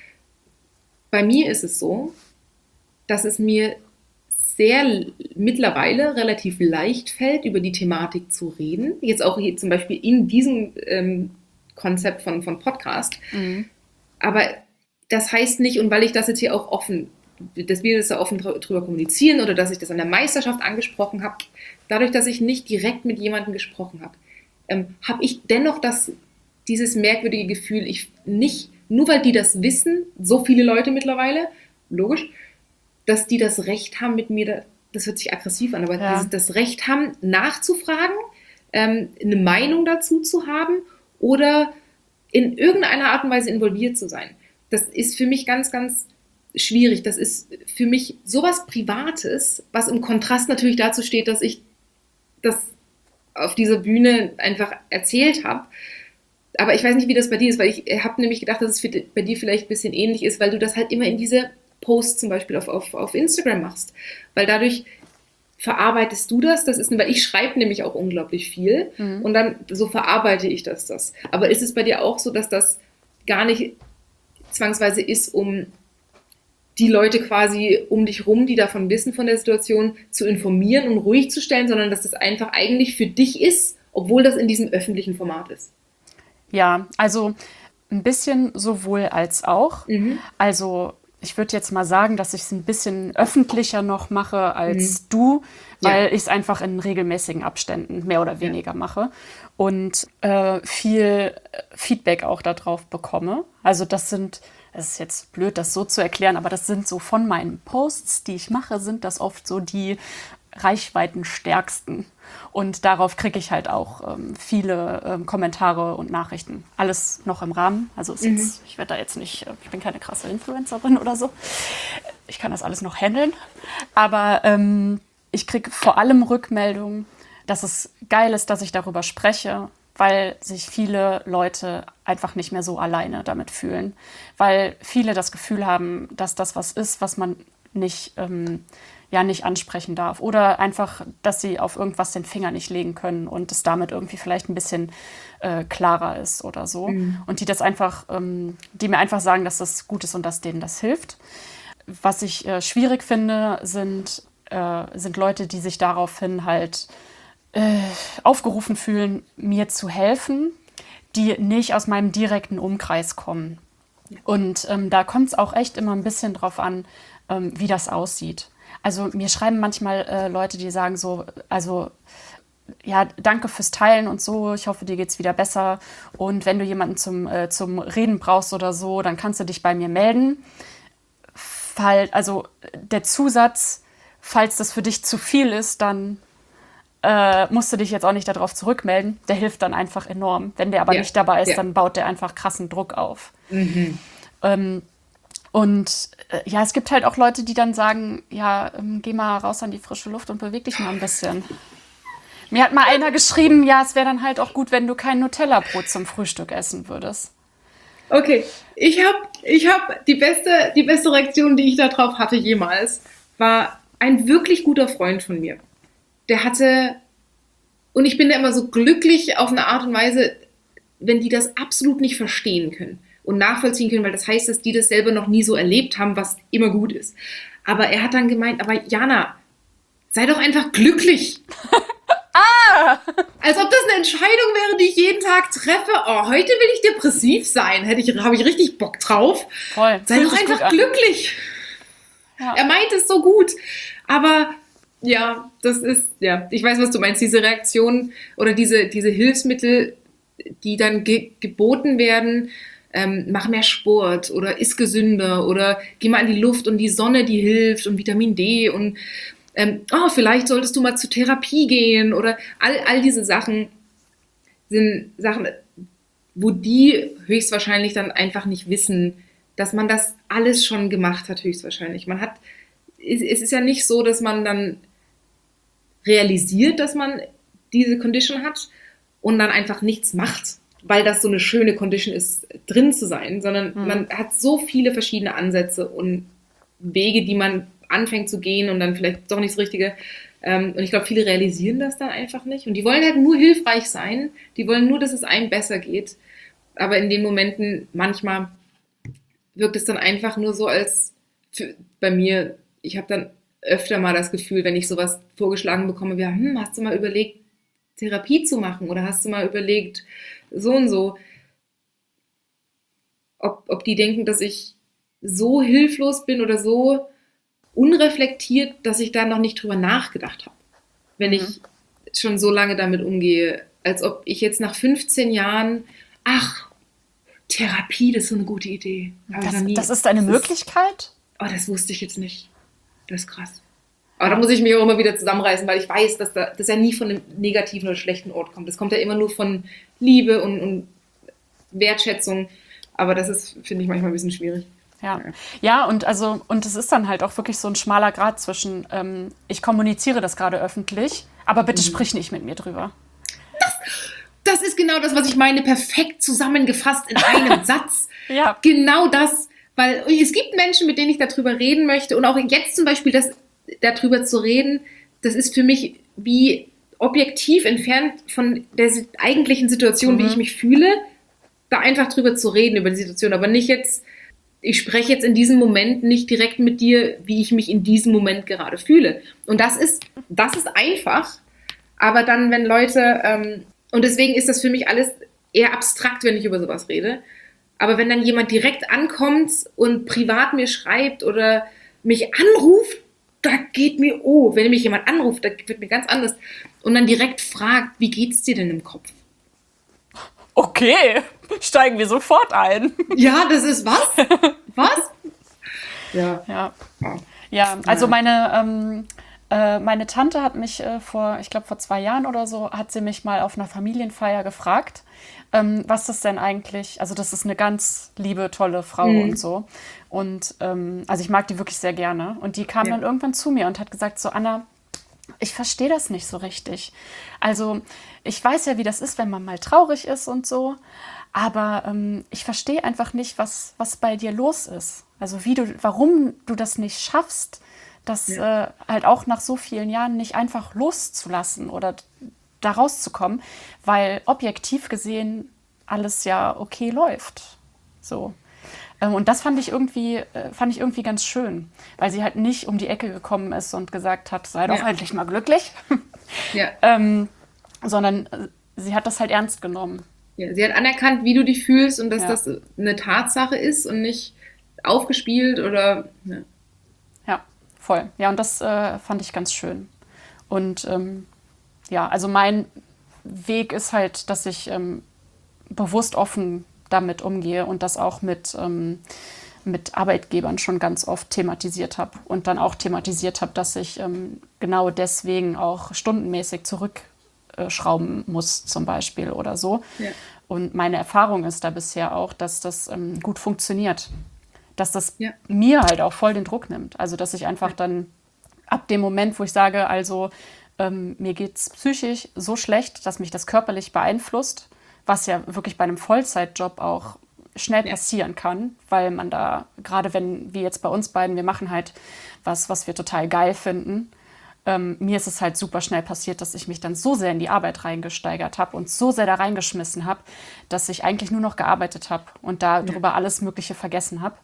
Speaker 1: Bei mir ist es so, dass es mir sehr mittlerweile relativ leicht fällt, über die Thematik zu reden. Jetzt auch hier zum Beispiel in diesem ähm, Konzept von, von Podcast. Mhm. Aber das heißt nicht, und weil ich das jetzt hier auch offen, dass wir das da offen drüber kommunizieren oder dass ich das an der Meisterschaft angesprochen habe, dadurch, dass ich nicht direkt mit jemandem gesprochen habe, ähm, habe ich dennoch das, dieses merkwürdige Gefühl, ich nicht, nur weil die das wissen, so viele Leute mittlerweile, logisch, dass die das Recht haben, mit mir, das hört sich aggressiv an, aber ja. das, das Recht haben, nachzufragen, ähm, eine Meinung dazu zu haben oder in irgendeiner Art und Weise involviert zu sein. Das ist für mich ganz, ganz schwierig. Das ist für mich sowas Privates, was im Kontrast natürlich dazu steht, dass ich das auf dieser Bühne einfach erzählt habe. Aber ich weiß nicht, wie das bei dir ist, weil ich habe nämlich gedacht, dass es für, bei dir vielleicht ein bisschen ähnlich ist, weil du das halt immer in diese Posts zum Beispiel auf, auf, auf Instagram machst, weil dadurch verarbeitest du das, das ist, weil ich schreibe nämlich auch unglaublich viel mhm. und dann so verarbeite ich das, das. Aber ist es bei dir auch so, dass das gar nicht zwangsweise ist, um die Leute quasi um dich rum, die davon wissen von der Situation, zu informieren und ruhig zu stellen, sondern dass das einfach eigentlich für dich ist, obwohl das in diesem öffentlichen Format ist?
Speaker 2: Ja, also ein bisschen sowohl als auch. Mhm. Also ich würde jetzt mal sagen, dass ich es ein bisschen öffentlicher noch mache als mhm. du, weil ja. ich es einfach in regelmäßigen Abständen mehr oder weniger ja. mache und äh, viel Feedback auch darauf bekomme. Also das sind, es ist jetzt blöd, das so zu erklären, aber das sind so von meinen Posts, die ich mache, sind das oft so die reichweitenstärksten. Und darauf kriege ich halt auch ähm, viele ähm, Kommentare und Nachrichten. Alles noch im Rahmen. Also ist mhm. jetzt, ich werde da jetzt nicht, ich bin keine krasse Influencerin oder so. Ich kann das alles noch handeln. Aber ähm, ich kriege vor allem Rückmeldungen, dass es geil ist, dass ich darüber spreche, weil sich viele Leute einfach nicht mehr so alleine damit fühlen. Weil viele das Gefühl haben, dass das was ist, was man nicht ähm, ja nicht ansprechen darf. Oder einfach, dass sie auf irgendwas den Finger nicht legen können und es damit irgendwie vielleicht ein bisschen äh, klarer ist oder so. Mhm. Und die das einfach, ähm, die mir einfach sagen, dass das gut ist und dass denen das hilft. Was ich äh, schwierig finde, sind, äh, sind Leute, die sich daraufhin halt äh, aufgerufen fühlen, mir zu helfen, die nicht aus meinem direkten Umkreis kommen. Ja. Und ähm, da kommt es auch echt immer ein bisschen drauf an, ähm, wie das aussieht. Also mir schreiben manchmal äh, Leute, die sagen so, also ja, danke fürs Teilen und so, ich hoffe, dir geht's wieder besser und wenn du jemanden zum, äh, zum Reden brauchst oder so, dann kannst du dich bei mir melden. Fall, also der Zusatz, falls das für dich zu viel ist, dann äh, musst du dich jetzt auch nicht darauf zurückmelden, der hilft dann einfach enorm. Wenn der aber ja. nicht dabei ist, ja. dann baut der einfach krassen Druck auf. Mhm. Ähm, Und äh, ja, es gibt halt auch Leute, die dann sagen, ja, ähm, geh mal raus an die frische Luft und beweg dich mal ein bisschen. Mir hat mal einer geschrieben, ja, es wäre dann halt auch gut, wenn du kein Nutella-Brot zum Frühstück essen würdest.
Speaker 1: Okay, ich habe ich hab die beste, die beste Reaktion, die ich darauf hatte jemals, war ein wirklich guter Freund von mir. Der hatte, und ich bin da immer so glücklich auf eine Art und Weise, wenn die das absolut nicht verstehen können und nachvollziehen können, weil das heißt, dass die das selber noch nie so erlebt haben, was immer gut ist. Aber er hat dann gemeint, aber Jana, sei doch einfach glücklich.
Speaker 2: ah! Ja.
Speaker 1: Als ob das eine Entscheidung wäre, die ich jeden Tag treffe. Oh, heute will ich depressiv sein. Hätte ich, habe ich richtig Bock drauf.
Speaker 2: Voll.
Speaker 1: Sei doch einfach glücklich. Ja. Er meint es so gut. Aber ja, das ist, ja, ich weiß, was du meinst. Diese Reaktionen oder diese, diese Hilfsmittel, die dann ge- geboten werden, ähm, mach mehr Sport oder iss gesünder oder geh mal in die Luft und die Sonne, die hilft und Vitamin D und ähm, oh, vielleicht solltest du mal zur Therapie gehen oder all, all diese Sachen sind Sachen, wo die höchstwahrscheinlich dann einfach nicht wissen, dass man das alles schon gemacht hat, höchstwahrscheinlich. Man hat, es ist ja nicht so, dass man dann realisiert, dass man diese Condition hat und dann einfach nichts macht, weil das so eine schöne Condition ist, drin zu sein, sondern mhm. man hat so viele verschiedene Ansätze und Wege, die man anfängt zu gehen und dann vielleicht doch nicht das Richtige. Und ich glaube, viele realisieren das dann einfach nicht. Und die wollen halt nur hilfreich sein. Die wollen nur, dass es einem besser geht. Aber in den Momenten manchmal wirkt es dann einfach nur so, als für, bei mir, ich habe dann öfter mal das Gefühl, wenn ich sowas vorgeschlagen bekomme, wie, hm, hast du mal überlegt, Therapie zu machen? Oder hast du mal überlegt, so und so, ob, ob die denken, dass ich so hilflos bin oder so unreflektiert, dass ich da noch nicht drüber nachgedacht habe, wenn mhm. ich schon so lange damit umgehe, als ob ich jetzt nach fünfzehn Jahren, ach, Therapie, das ist so eine gute Idee.
Speaker 2: Das, nie, das ist eine das Möglichkeit?
Speaker 1: Ist, oh, das wusste ich jetzt nicht. Das ist krass. Aber da muss ich mich auch immer wieder zusammenreißen, weil ich weiß, dass da, das ja nie von einem negativen oder schlechten Ort kommt. Das kommt ja immer nur von Liebe und, und Wertschätzung. Aber das ist, finde ich, manchmal ein bisschen schwierig.
Speaker 2: Ja. ja, und also, und es ist dann halt auch wirklich so ein schmaler Grat zwischen, ähm, ich kommuniziere das gerade öffentlich, aber bitte mhm. sprich nicht mit mir drüber.
Speaker 1: Das, das ist genau das, was ich meine, perfekt zusammengefasst in einem Satz.
Speaker 2: Ja.
Speaker 1: Genau das, weil es gibt Menschen, mit denen ich darüber reden möchte und auch jetzt zum Beispiel das, darüber zu reden, das ist für mich wie objektiv entfernt von der eigentlichen Situation, mhm. wie ich mich fühle, da einfach drüber zu reden, über die Situation, aber nicht jetzt, ich spreche jetzt in diesem Moment nicht direkt mit dir, wie ich mich in diesem Moment gerade fühle. Und das ist, das ist einfach, aber dann, wenn Leute, ähm, und deswegen ist das für mich alles eher abstrakt, wenn ich über sowas rede, aber wenn dann jemand direkt ankommt und privat mir schreibt oder mich anruft, da geht mir, oh, wenn mich jemand anruft, da wird mir ganz anders und dann direkt fragt, wie geht's dir denn im Kopf?
Speaker 2: Okay, steigen wir sofort ein.
Speaker 1: Ja, das ist was? Was?
Speaker 2: Ja. Ja, ja also meine, ähm, äh, meine Tante hat mich äh, vor, ich glaube vor zwei Jahren oder so, hat sie mich mal auf einer Familienfeier gefragt, ähm, was das denn eigentlich, also das ist eine ganz liebe, tolle Frau mhm. und so. Und ähm, also ich mag die wirklich sehr gerne. Und die kam ja. dann irgendwann zu mir und hat gesagt, so Anna, ich verstehe das nicht so richtig. Also ich weiß ja, wie das ist, wenn man mal traurig ist und so, aber ähm, ich verstehe einfach nicht, was, was bei dir los ist. Also wie du, warum du das nicht schaffst, das ja. äh, halt auch nach so vielen Jahren nicht einfach loszulassen oder da rauszukommen, weil objektiv gesehen alles ja okay läuft. So. Und das fand ich irgendwie, fand ich irgendwie ganz schön, weil sie halt nicht um die Ecke gekommen ist und gesagt hat, sei doch ja. endlich mal glücklich, ja. ähm, sondern sie hat das halt ernst genommen.
Speaker 1: Ja, sie hat anerkannt, wie du dich fühlst und dass ja. das eine Tatsache ist und nicht aufgespielt oder... Ja,
Speaker 2: ja voll. Ja, und das äh, fand ich ganz schön. Und ähm, ja, also mein Weg ist halt, dass ich ähm, bewusst offen damit umgehe und das auch mit, ähm, mit Arbeitgebern schon ganz oft thematisiert habe und dann auch thematisiert habe, dass ich ähm, genau deswegen auch stundenmäßig zurückschrauben äh, muss zum Beispiel oder so. Ja. Und meine Erfahrung ist da bisher auch, dass das ähm, gut funktioniert, dass das ja. mir halt auch voll den Druck nimmt. Also dass ich einfach ja. dann ab dem Moment, wo ich sage, also ähm, mir geht es psychisch so schlecht, dass mich das körperlich beeinflusst, was ja wirklich bei einem Vollzeitjob auch schnell ja. passieren kann, weil man da, gerade wenn, wie jetzt bei uns beiden, wir machen halt was, was wir total geil finden. Ähm, mir ist es halt super schnell passiert, dass ich mich dann so sehr in die Arbeit reingesteigert habe und so sehr da reingeschmissen habe, dass ich eigentlich nur noch gearbeitet habe und darüber ja. alles Mögliche vergessen habe.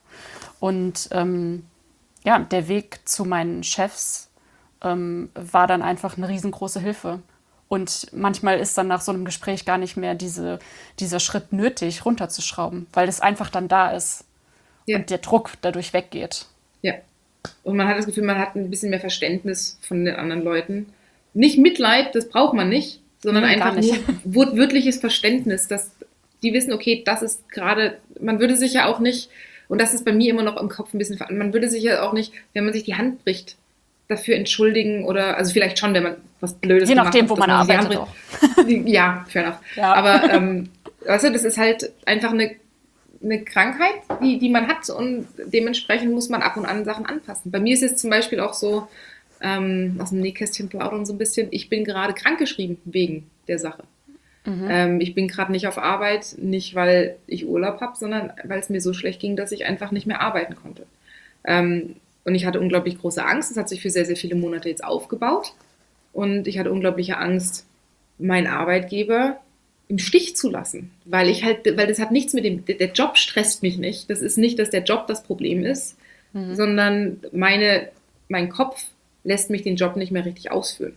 Speaker 2: Und ähm, ja, der Weg zu meinen Chefs ähm, war dann einfach eine riesengroße Hilfe. Und manchmal ist dann nach so einem Gespräch gar nicht mehr diese, dieser Schritt nötig, runterzuschrauben, weil es einfach dann da ist ja. und der Druck dadurch weggeht.
Speaker 1: Ja. Und man hat das Gefühl, man hat ein bisschen mehr Verständnis von den anderen Leuten. Nicht Mitleid, das braucht man nicht, sondern nee, einfach nur wortwörtliches Verständnis, dass die wissen, okay, das ist gerade, man würde sich ja auch nicht, und das ist bei mir immer noch im Kopf ein bisschen, man würde sich ja auch nicht, wenn man sich die Hand bricht, dafür entschuldigen oder, also vielleicht schon, wenn man was Blödes
Speaker 2: gemacht hat. Je nachdem, wo man, man arbeitet
Speaker 1: auch. Ja, fair enough. Ja. Aber, ähm, weißt du, das ist halt einfach eine, eine Krankheit, die, die man hat und dementsprechend muss man ab und an Sachen anpassen. Bei mir ist es zum Beispiel auch so, ähm, aus dem Nähkästchen plaudern so ein bisschen, ich bin gerade krankgeschrieben wegen der Sache. Mhm. Ähm, ich bin gerade nicht auf Arbeit, nicht weil ich Urlaub habe, sondern weil es mir so schlecht ging, dass ich einfach nicht mehr arbeiten konnte. Ähm, Und ich hatte unglaublich große Angst. Das hat sich für sehr, sehr viele Monate jetzt aufgebaut. Und ich hatte unglaubliche Angst, meinen Arbeitgeber im Stich zu lassen. Weil ich halt, weil das hat nichts mit dem, der Job stresst mich nicht. Das ist nicht, dass der Job das Problem ist, mhm. sondern meine, mein Kopf lässt mich den Job nicht mehr richtig ausführen.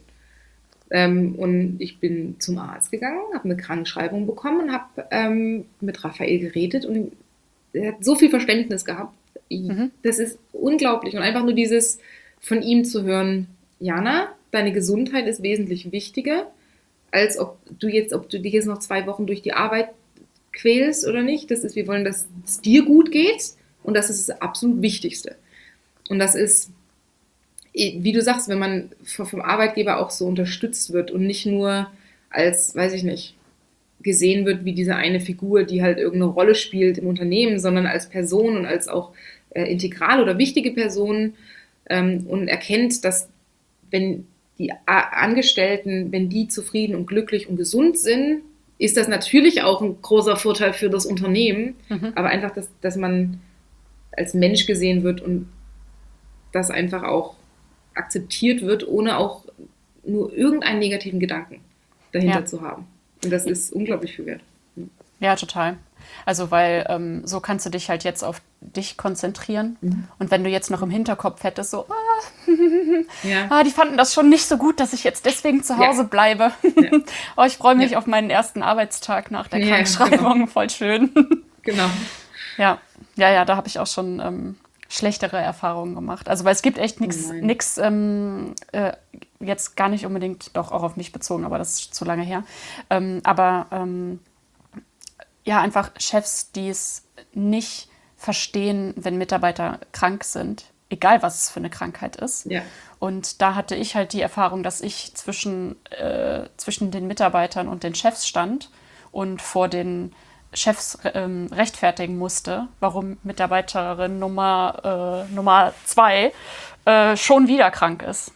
Speaker 1: Ähm, und ich bin zum Arzt gegangen, habe eine Krankschreibung bekommen und habe ähm, mit Raphael geredet und er hat so viel Verständnis gehabt. Mhm. Das ist unglaublich. Und einfach nur dieses von ihm zu hören, Jana, deine Gesundheit ist wesentlich wichtiger, als ob du jetzt, ob du dich jetzt noch zwei Wochen durch die Arbeit quälst oder nicht. Das ist, wir wollen, dass es dir gut geht und das ist das absolut Wichtigste. Und das ist, wie du sagst, wenn man vom Arbeitgeber auch so unterstützt wird und nicht nur als, weiß ich nicht, gesehen wird wie diese eine Figur, die halt irgendeine Rolle spielt im Unternehmen, sondern als Person und als auch äh, integral oder wichtige Person ähm, und erkennt, dass wenn die A- Angestellten, wenn die zufrieden und glücklich und gesund sind, ist das natürlich auch ein großer Vorteil für das Unternehmen, mhm. aber einfach, dass, dass man als Mensch gesehen wird und das einfach auch akzeptiert wird, ohne auch nur irgendeinen negativen Gedanken dahinter ja. zu haben. Und das ist unglaublich viel wert.
Speaker 2: Ja, total. Also, weil ähm, so kannst du dich halt jetzt auf dich konzentrieren. Mhm. Und wenn du jetzt noch im Hinterkopf hättest, so, ah, ja. ah, die fanden das schon nicht so gut, dass ich jetzt deswegen zu Hause ja. bleibe. Ja. Oh, ich freue mich ja. auf meinen ersten Arbeitstag nach der ja, Krankschreibung. Genau. Voll schön.
Speaker 1: Genau.
Speaker 2: Ja, ja, ja, da habe ich auch schon ähm, schlechtere Erfahrungen gemacht. Also, weil es gibt echt nichts, oh nix, ähm, äh, jetzt gar nicht unbedingt, doch auch auf mich bezogen, aber das ist zu lange her. Ähm, aber ähm, ja, einfach Chefs, die es nicht verstehen, wenn Mitarbeiter krank sind, egal was es für eine Krankheit ist.
Speaker 1: Ja.
Speaker 2: Und da hatte ich halt die Erfahrung, dass ich zwischen, äh, zwischen den Mitarbeitern und den Chefs stand und vor den Chefs ähm, rechtfertigen musste, warum Mitarbeiterin Nummer, äh, Nummer zwei äh, schon wieder krank ist.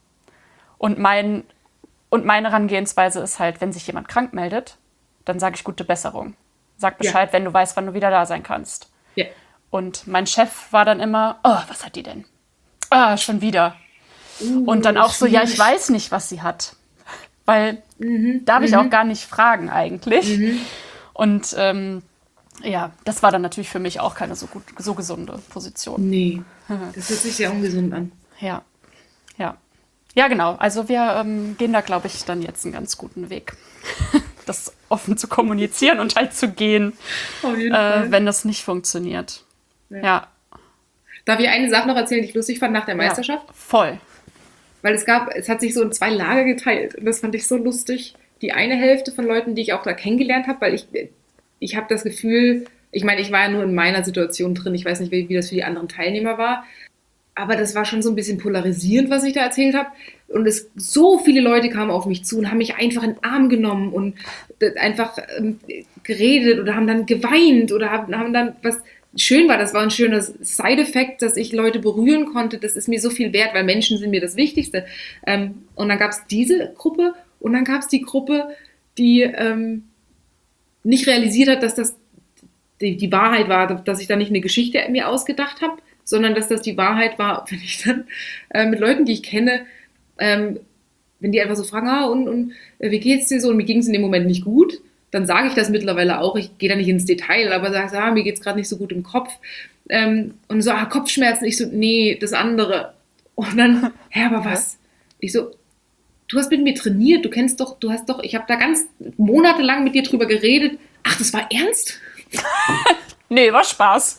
Speaker 2: Und, mein, und meine Herangehensweise ist halt, wenn sich jemand krank meldet, dann sage ich gute Besserung. Sag Bescheid, ja. wenn du weißt, wann du wieder da sein kannst.
Speaker 1: Ja.
Speaker 2: Und mein Chef war dann immer, oh, was hat die denn? Ah, schon wieder. Uh, und dann auch so, ja, ich weiß nicht, was sie hat. Weil mhm. darf ich mhm. auch gar nicht fragen eigentlich. Mhm. Und ähm, ja, das war dann natürlich für mich auch keine so gut, so gesunde Position.
Speaker 1: Nee, das hört sich sehr ungesund an.
Speaker 2: Ja, ja. Ja, genau. Also wir ähm, gehen da, glaube ich, dann jetzt einen ganz guten Weg. Das offen zu kommunizieren und halt zu gehen, Auf jeden äh, Fall. Wenn das nicht funktioniert. Ja. ja.
Speaker 1: Darf ich eine Sache noch erzählen, die ich lustig fand nach der Meisterschaft?
Speaker 2: Ja, voll.
Speaker 1: Weil es gab, es hat sich so in zwei Lager geteilt und das fand ich so lustig. Die eine Hälfte von Leuten, die ich auch da kennengelernt habe, weil ich, ich habe das Gefühl, ich meine, ich war ja nur in meiner Situation drin, ich weiß nicht, wie, wie das für die anderen Teilnehmer war, aber das war schon so ein bisschen polarisierend, was ich da erzählt habe. Und es, so viele Leute kamen auf mich zu und haben mich einfach in den Arm genommen und einfach ähm, geredet oder haben dann geweint oder haben, haben dann, was schön war, das war ein schöner Side-Effekt, dass ich Leute berühren konnte. Das ist mir so viel wert, weil Menschen sind mir das Wichtigste. Ähm, und dann gab es diese Gruppe und dann gab es die Gruppe, die ähm, nicht realisiert hat, dass das die, die Wahrheit war, dass ich da nicht eine Geschichte mir ausgedacht habe, sondern dass das die Wahrheit war, wenn ich dann äh, mit Leuten, die ich kenne, ähm, wenn die einfach so fragen, ah, und, und äh, wie geht's dir so? Und mir ging es in dem Moment nicht gut, dann sage ich das mittlerweile auch, ich gehe da nicht ins Detail, aber sage, ah, mir geht's gerade nicht so gut im Kopf. Ähm, und so, ah, Kopfschmerzen, ich so, nee, das andere. Und dann, hä, aber was? Ich so, du hast mit mir trainiert, du kennst doch, du hast doch, ich habe da ganz monatelang mit dir drüber geredet. Ach, das war ernst?
Speaker 2: Nee, war Spaß.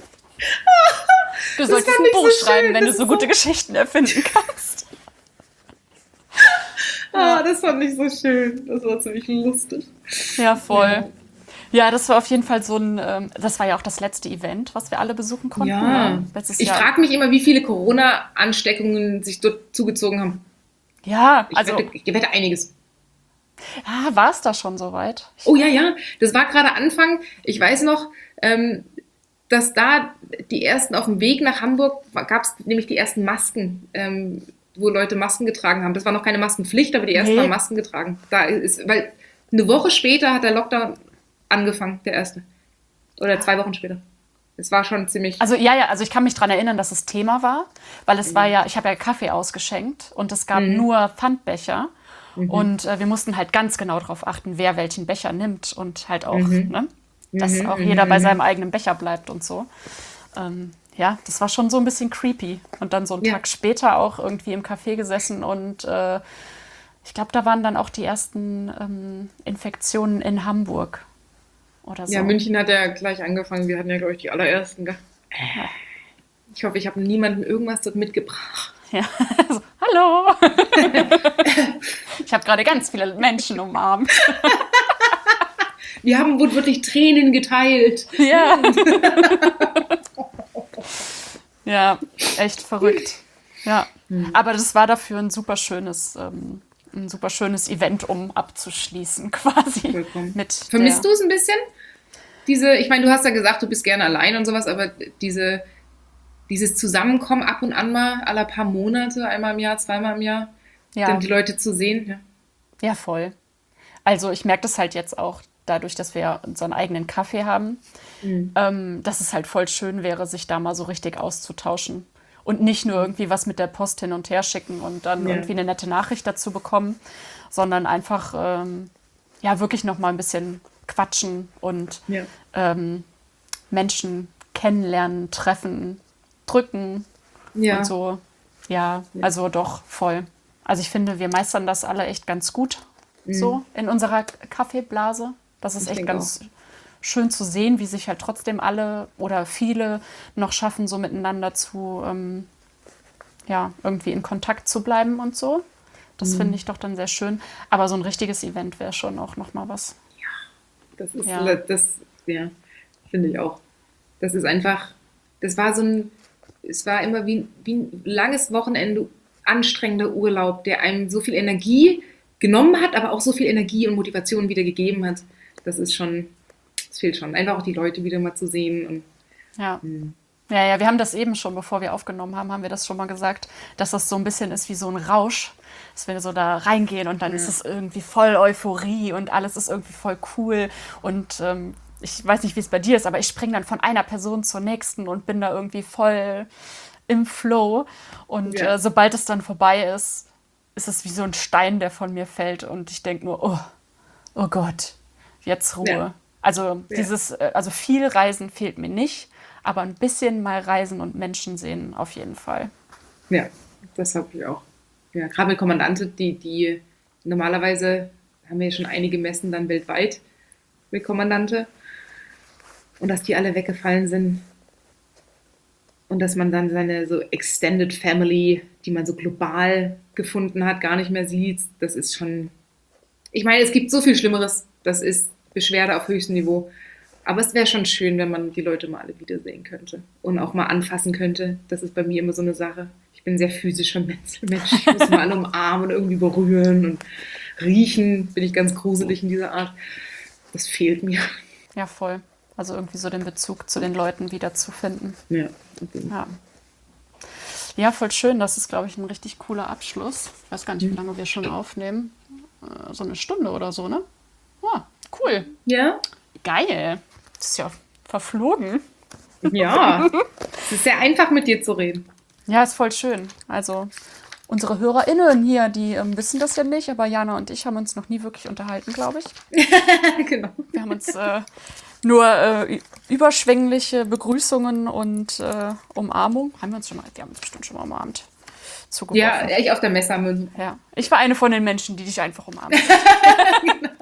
Speaker 2: Du solltest ein Buch so schreiben, wenn das du so gute so Geschichten erfinden kannst.
Speaker 1: Ah, das fand ich so schön. Das war ziemlich lustig.
Speaker 2: Ja, voll. Ja. Ja, das war auf jeden Fall so ein, ähm, das war ja auch das letzte Event, was wir alle besuchen konnten.
Speaker 1: Ja,
Speaker 2: ja.
Speaker 1: Ich frage mich immer, wie viele Corona-Ansteckungen sich dort zugezogen haben.
Speaker 2: Ja,
Speaker 1: ich
Speaker 2: also...
Speaker 1: Wette, ich wette einiges.
Speaker 2: Ah, war es da schon soweit?
Speaker 1: Oh ja, ja, das war gerade Anfang. Ich weiß noch, ähm, dass da die ersten auf dem Weg nach Hamburg, gab es nämlich die ersten Masken, ähm, wo Leute Masken getragen haben. Das war noch keine Maskenpflicht, aber die ersten nee. haben Masken getragen. Da ist, weil eine Woche später hat der Lockdown angefangen, der erste. Oder zwei Wochen später. Es war schon ziemlich...
Speaker 2: Also ja, ja, also ich kann mich daran erinnern, dass es Thema war, weil es mhm. war ja, ich habe ja Kaffee ausgeschenkt und es gab mhm. nur Pfandbecher mhm. und äh, wir mussten halt ganz genau darauf achten, wer welchen Becher nimmt und halt auch, mhm. ne, dass mhm. auch jeder mhm. bei seinem eigenen Becher bleibt und so. Ähm, ja, das war schon so ein bisschen creepy. Und dann so einen ja. Tag später auch irgendwie im Café gesessen und äh, ich glaube, da waren dann auch die ersten ähm, Infektionen in Hamburg. Oder so.
Speaker 1: Ja, München hat ja gleich angefangen. Wir hatten ja, glaube ich, die allerersten. Ja. Ich hoffe, ich habe niemandem irgendwas dort mitgebracht.
Speaker 2: Ja, also, hallo! Ich habe gerade ganz viele Menschen umarmt.
Speaker 1: Wir haben wirklich Tränen geteilt.
Speaker 2: Ja. Ja, echt verrückt. Ja, hm. aber das war dafür ein super schönes... Ähm, ein super schönes Event, um abzuschließen, quasi. Mit
Speaker 1: Vermisst du es ein bisschen? Diese, ich meine, du hast ja gesagt, du bist gerne allein und sowas, aber diese, dieses Zusammenkommen ab und an mal, alle paar Monate, einmal im Jahr, zweimal im Jahr,
Speaker 2: ja.
Speaker 1: dann die Leute zu sehen. Ja,
Speaker 2: ja voll. Also ich merke das halt jetzt auch dadurch, dass wir unseren eigenen Kaffee haben, mhm. ähm, dass es halt voll schön wäre, sich da mal so richtig auszutauschen. Und nicht nur irgendwie was mit der Post hin und her schicken und dann ja. irgendwie eine nette Nachricht dazu bekommen, sondern einfach ähm, ja wirklich noch mal ein bisschen quatschen und ja. ähm, Menschen kennenlernen, treffen, drücken ja. und so. Ja, ja, also doch voll. Also ich finde, wir meistern das alle echt ganz gut mhm. so in unserer Kaffeeblase. Das ist ich echt ganz auch. schön zu sehen, wie sich halt trotzdem alle oder viele noch schaffen, so miteinander zu, ähm, ja, irgendwie in Kontakt zu bleiben und so. Das mhm. finde ich doch dann sehr schön. Aber so ein richtiges Event wäre schon auch noch mal was.
Speaker 1: Ja, das ist, ja. das, ja, finde ich auch. Das ist einfach, das war so ein, es war immer wie, wie ein langes Wochenende, anstrengender Urlaub, der einem so viel Energie genommen hat, aber auch so viel Energie und Motivation wieder gegeben hat. Das ist schon... Es fehlt schon. Einfach auch die Leute wieder mal zu sehen. Und,
Speaker 2: ja. Mh. ja, ja, wir haben das eben schon, bevor wir aufgenommen haben, haben wir das schon mal gesagt, dass das so ein bisschen ist wie so ein Rausch, dass wir so da reingehen und dann ja. ist es irgendwie voll Euphorie und alles ist irgendwie voll cool und ähm, ich weiß nicht, wie es bei dir ist, aber ich springe dann von einer Person zur nächsten und bin da irgendwie voll im Flow und ja. äh, sobald es dann vorbei ist, ist es wie so ein Stein, der von mir fällt und ich denke nur, oh, oh Gott, jetzt Ruhe. Ja. Also ja. dieses, also viel Reisen fehlt mir nicht, aber ein bisschen mal reisen und Menschen sehen auf jeden Fall.
Speaker 1: Ja, das habe ich auch. Ja, gerade mit Kommandante, die, die normalerweise haben wir ja schon einige Messen dann weltweit mit Kommandante und dass die alle weggefallen sind und dass man dann seine so Extended Family, die man so global gefunden hat, gar nicht mehr sieht, das ist schon, ich meine, es gibt so viel Schlimmeres, das ist Beschwerde auf höchstem Niveau. Aber es wäre schon schön, wenn man die Leute mal alle wiedersehen könnte und auch mal anfassen könnte. Das ist bei mir immer so eine Sache. Ich bin ein sehr physischer Mensch. Ich muss mal alle umarmen und irgendwie berühren und riechen. Bin ich ganz gruselig in dieser Art. Das fehlt mir.
Speaker 2: Ja, voll. Also irgendwie so den Bezug zu den Leuten wiederzufinden.
Speaker 1: Ja,
Speaker 2: okay. ja. Ja, voll schön. Das ist, glaube ich, ein richtig cooler Abschluss. Ich weiß gar nicht, wie lange wir schon aufnehmen. So eine Stunde oder so, ne? Ja. Cool.
Speaker 1: Ja.
Speaker 2: Geil. Das ist ja verflogen.
Speaker 1: Ja. Es ist sehr einfach, mit dir zu reden.
Speaker 2: Ja, ist voll schön. Also unsere HörerInnen hier, die ähm, wissen das ja nicht, aber Jana und ich haben uns noch nie wirklich unterhalten, glaube ich.
Speaker 1: Genau.
Speaker 2: Wir haben uns äh, nur äh, überschwängliche Begrüßungen und äh, Umarmung. Haben wir uns schon mal, wir haben uns bestimmt schon mal umarmt. zugeworfen.
Speaker 1: Ja, ich auf der Messe haben wir.
Speaker 2: Ja, ich war eine von den Menschen, die dich einfach umarmt.
Speaker 1: Genau.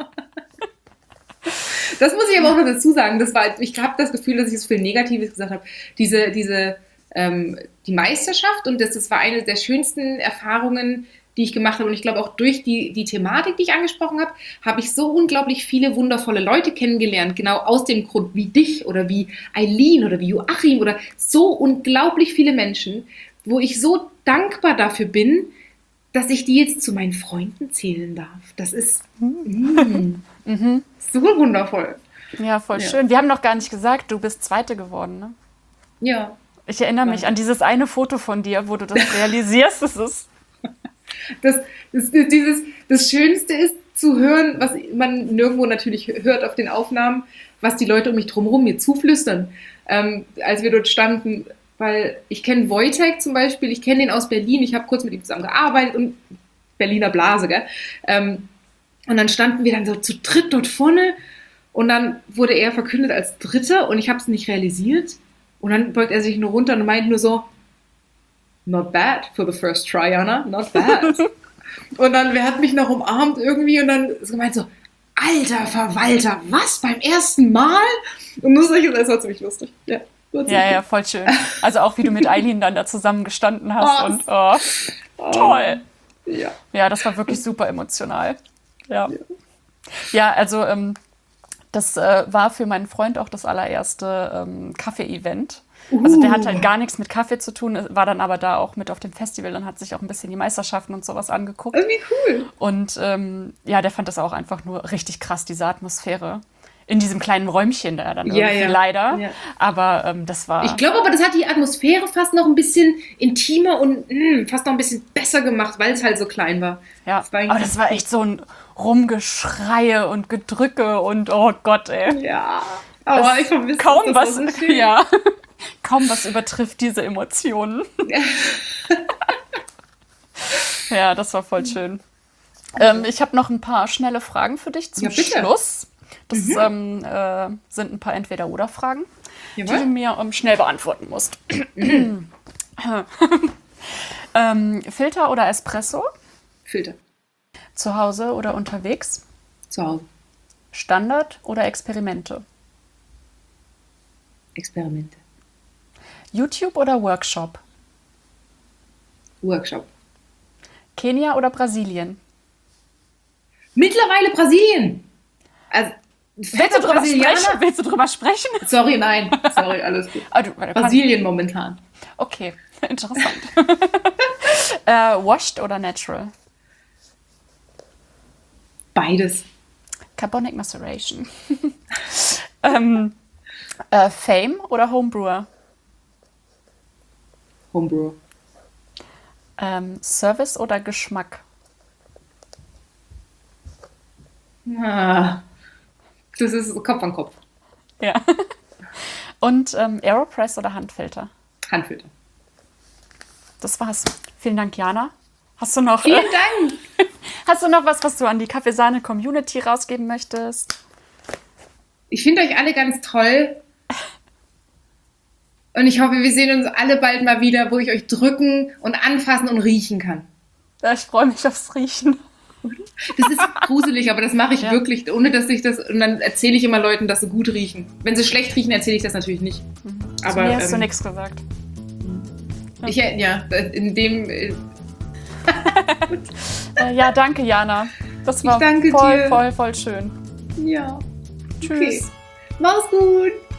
Speaker 1: Das muss ich aber auch noch dazu sagen. Das war, ich habe das Gefühl, dass ich so viel Negatives gesagt habe. Diese, diese, ähm, die Meisterschaft und das, das war eine der schönsten Erfahrungen, die ich gemacht habe. Und ich glaube auch durch die, die Thematik, die ich angesprochen habe, habe ich so unglaublich viele wundervolle Leute kennengelernt. Genau aus dem Grund wie dich oder wie Eileen oder wie Joachim oder so unglaublich viele Menschen, wo ich so dankbar dafür bin, dass ich die jetzt zu meinen Freunden zählen darf. Das ist mm,
Speaker 2: Mhm.
Speaker 1: so wundervoll.
Speaker 2: Ja, voll
Speaker 1: Ja.
Speaker 2: schön. Wir haben noch gar nicht gesagt, du bist Zweite geworden, ne?
Speaker 1: Ja.
Speaker 2: Ich erinnere mich an dieses eine Foto von dir, wo du das realisierst. Das ist
Speaker 1: Das, das, das, dieses, das Schönste ist zu hören, was man nirgendwo natürlich hört auf den Aufnahmen, was die Leute um mich drumherum mir zuflüstern, ähm, als wir dort standen. Weil ich kenne Wojtek zum Beispiel, ich kenne den aus Berlin, ich habe kurz mit ihm zusammen gearbeitet und Berliner Blase, gell? Ähm, und dann standen wir dann so zu dritt dort vorne und dann wurde er verkündet als Dritter und ich habe es nicht realisiert. Und dann beugt er sich nur runter und meint nur so, not bad for the first try, Anna, not bad. Und dann, wer hat mich noch umarmt irgendwie und dann ist gemeint so, alter Verwalter, was, beim ersten Mal? Und nur solche, das war ziemlich lustig. Ja, war ziemlich
Speaker 2: ja, ja, voll schön. Also auch wie du mit Eileen dann da zusammen gestanden hast
Speaker 1: Oh.
Speaker 2: und oh,
Speaker 1: oh,
Speaker 2: toll.
Speaker 1: Ja.
Speaker 2: Ja, das war wirklich super emotional. Ja,
Speaker 1: Ja.
Speaker 2: ja also ähm, das äh, war für meinen Freund auch das allererste ähm, Kaffee-Event. Also der hat halt gar nichts mit Kaffee zu tun, war dann aber da auch mit auf dem Festival und hat sich auch ein bisschen die Meisterschaften und sowas angeguckt.
Speaker 1: Irgendwie cool.
Speaker 2: Und ähm, ja, der fand das auch einfach nur richtig krass, diese Atmosphäre. In diesem kleinen Räumchen da dann
Speaker 1: Ja,
Speaker 2: irgendwie
Speaker 1: ja.
Speaker 2: leider.
Speaker 1: Ja.
Speaker 2: Aber ähm, das war...
Speaker 1: Ich glaube aber, das hat die Atmosphäre fast noch ein bisschen intimer und mh, fast noch ein bisschen besser gemacht, weil es halt so klein war.
Speaker 2: ja,
Speaker 1: Das war
Speaker 2: aber das war echt so ein Rumgeschreie und Gedrücke und oh Gott, ey.
Speaker 1: Ja, aber
Speaker 2: Das
Speaker 1: ich vermisse
Speaker 2: kaum
Speaker 1: das,
Speaker 2: was,
Speaker 1: das war so schön.
Speaker 2: ja, kaum was übertrifft diese Emotionen. Ja, das war voll schön. Ähm, ich habe noch ein paar schnelle Fragen für dich zum
Speaker 1: Ja, bitte.
Speaker 2: Schluss. Das
Speaker 1: Mhm.
Speaker 2: ähm, äh, sind ein paar Entweder-Oder-Fragen, die du
Speaker 1: Jawohl.
Speaker 2: mir ähm, schnell beantworten musst. ähm, Filter oder Espresso?
Speaker 1: Filter.
Speaker 2: Zu Hause oder unterwegs?
Speaker 1: Zu Hause.
Speaker 2: Standard oder Experimente?
Speaker 1: Experimente.
Speaker 2: YouTube oder Workshop?
Speaker 1: Workshop.
Speaker 2: Kenia oder Brasilien?
Speaker 1: Mittlerweile Brasilien. Also,
Speaker 2: Willst du,
Speaker 1: fette
Speaker 2: drüber
Speaker 1: Brasilianer.
Speaker 2: sprechen? Willst du drüber sprechen?
Speaker 1: Sorry, nein. Sorry, alles gut.
Speaker 2: Ah, du, warte, kann-
Speaker 1: Brasilien momentan.
Speaker 2: Okay, interessant. äh, washed oder natural?
Speaker 1: Beides.
Speaker 2: Carbonic Maceration. ähm, äh, Fame oder Homebrewer?
Speaker 1: Homebrew.
Speaker 2: Ähm, Service oder Geschmack?
Speaker 1: Ah, das ist Kopf an Kopf.
Speaker 2: Ja. Und ähm, Aeropress oder Handfilter?
Speaker 1: Handfilter.
Speaker 2: Das war's. Vielen Dank, Jana. Hast du noch,
Speaker 1: Vielen
Speaker 2: äh,
Speaker 1: Dank.
Speaker 2: hast du noch was, was du an die Kaffeesahne-Community rausgeben möchtest?
Speaker 1: Ich finde euch alle ganz toll. Und ich hoffe, wir sehen uns alle bald mal wieder, wo ich euch drücken und anfassen und riechen kann.
Speaker 2: Ja, ich freue mich aufs Riechen.
Speaker 1: Das ist gruselig, aber das mache ich
Speaker 2: Ja.
Speaker 1: wirklich, ohne dass ich das. Und dann erzähle ich immer Leuten, dass sie gut riechen. Wenn sie schlecht riechen, erzähle ich das natürlich nicht.
Speaker 2: Zu
Speaker 1: Aber
Speaker 2: mir hast du
Speaker 1: ähm,
Speaker 2: nichts gesagt.
Speaker 1: ich, ja, in dem. äh,
Speaker 2: Äh, ja, danke, Jana. Das war
Speaker 1: Ich danke
Speaker 2: voll,
Speaker 1: dir.
Speaker 2: voll, voll schön.
Speaker 1: Ja.
Speaker 2: Tschüss.
Speaker 1: Mach's gut.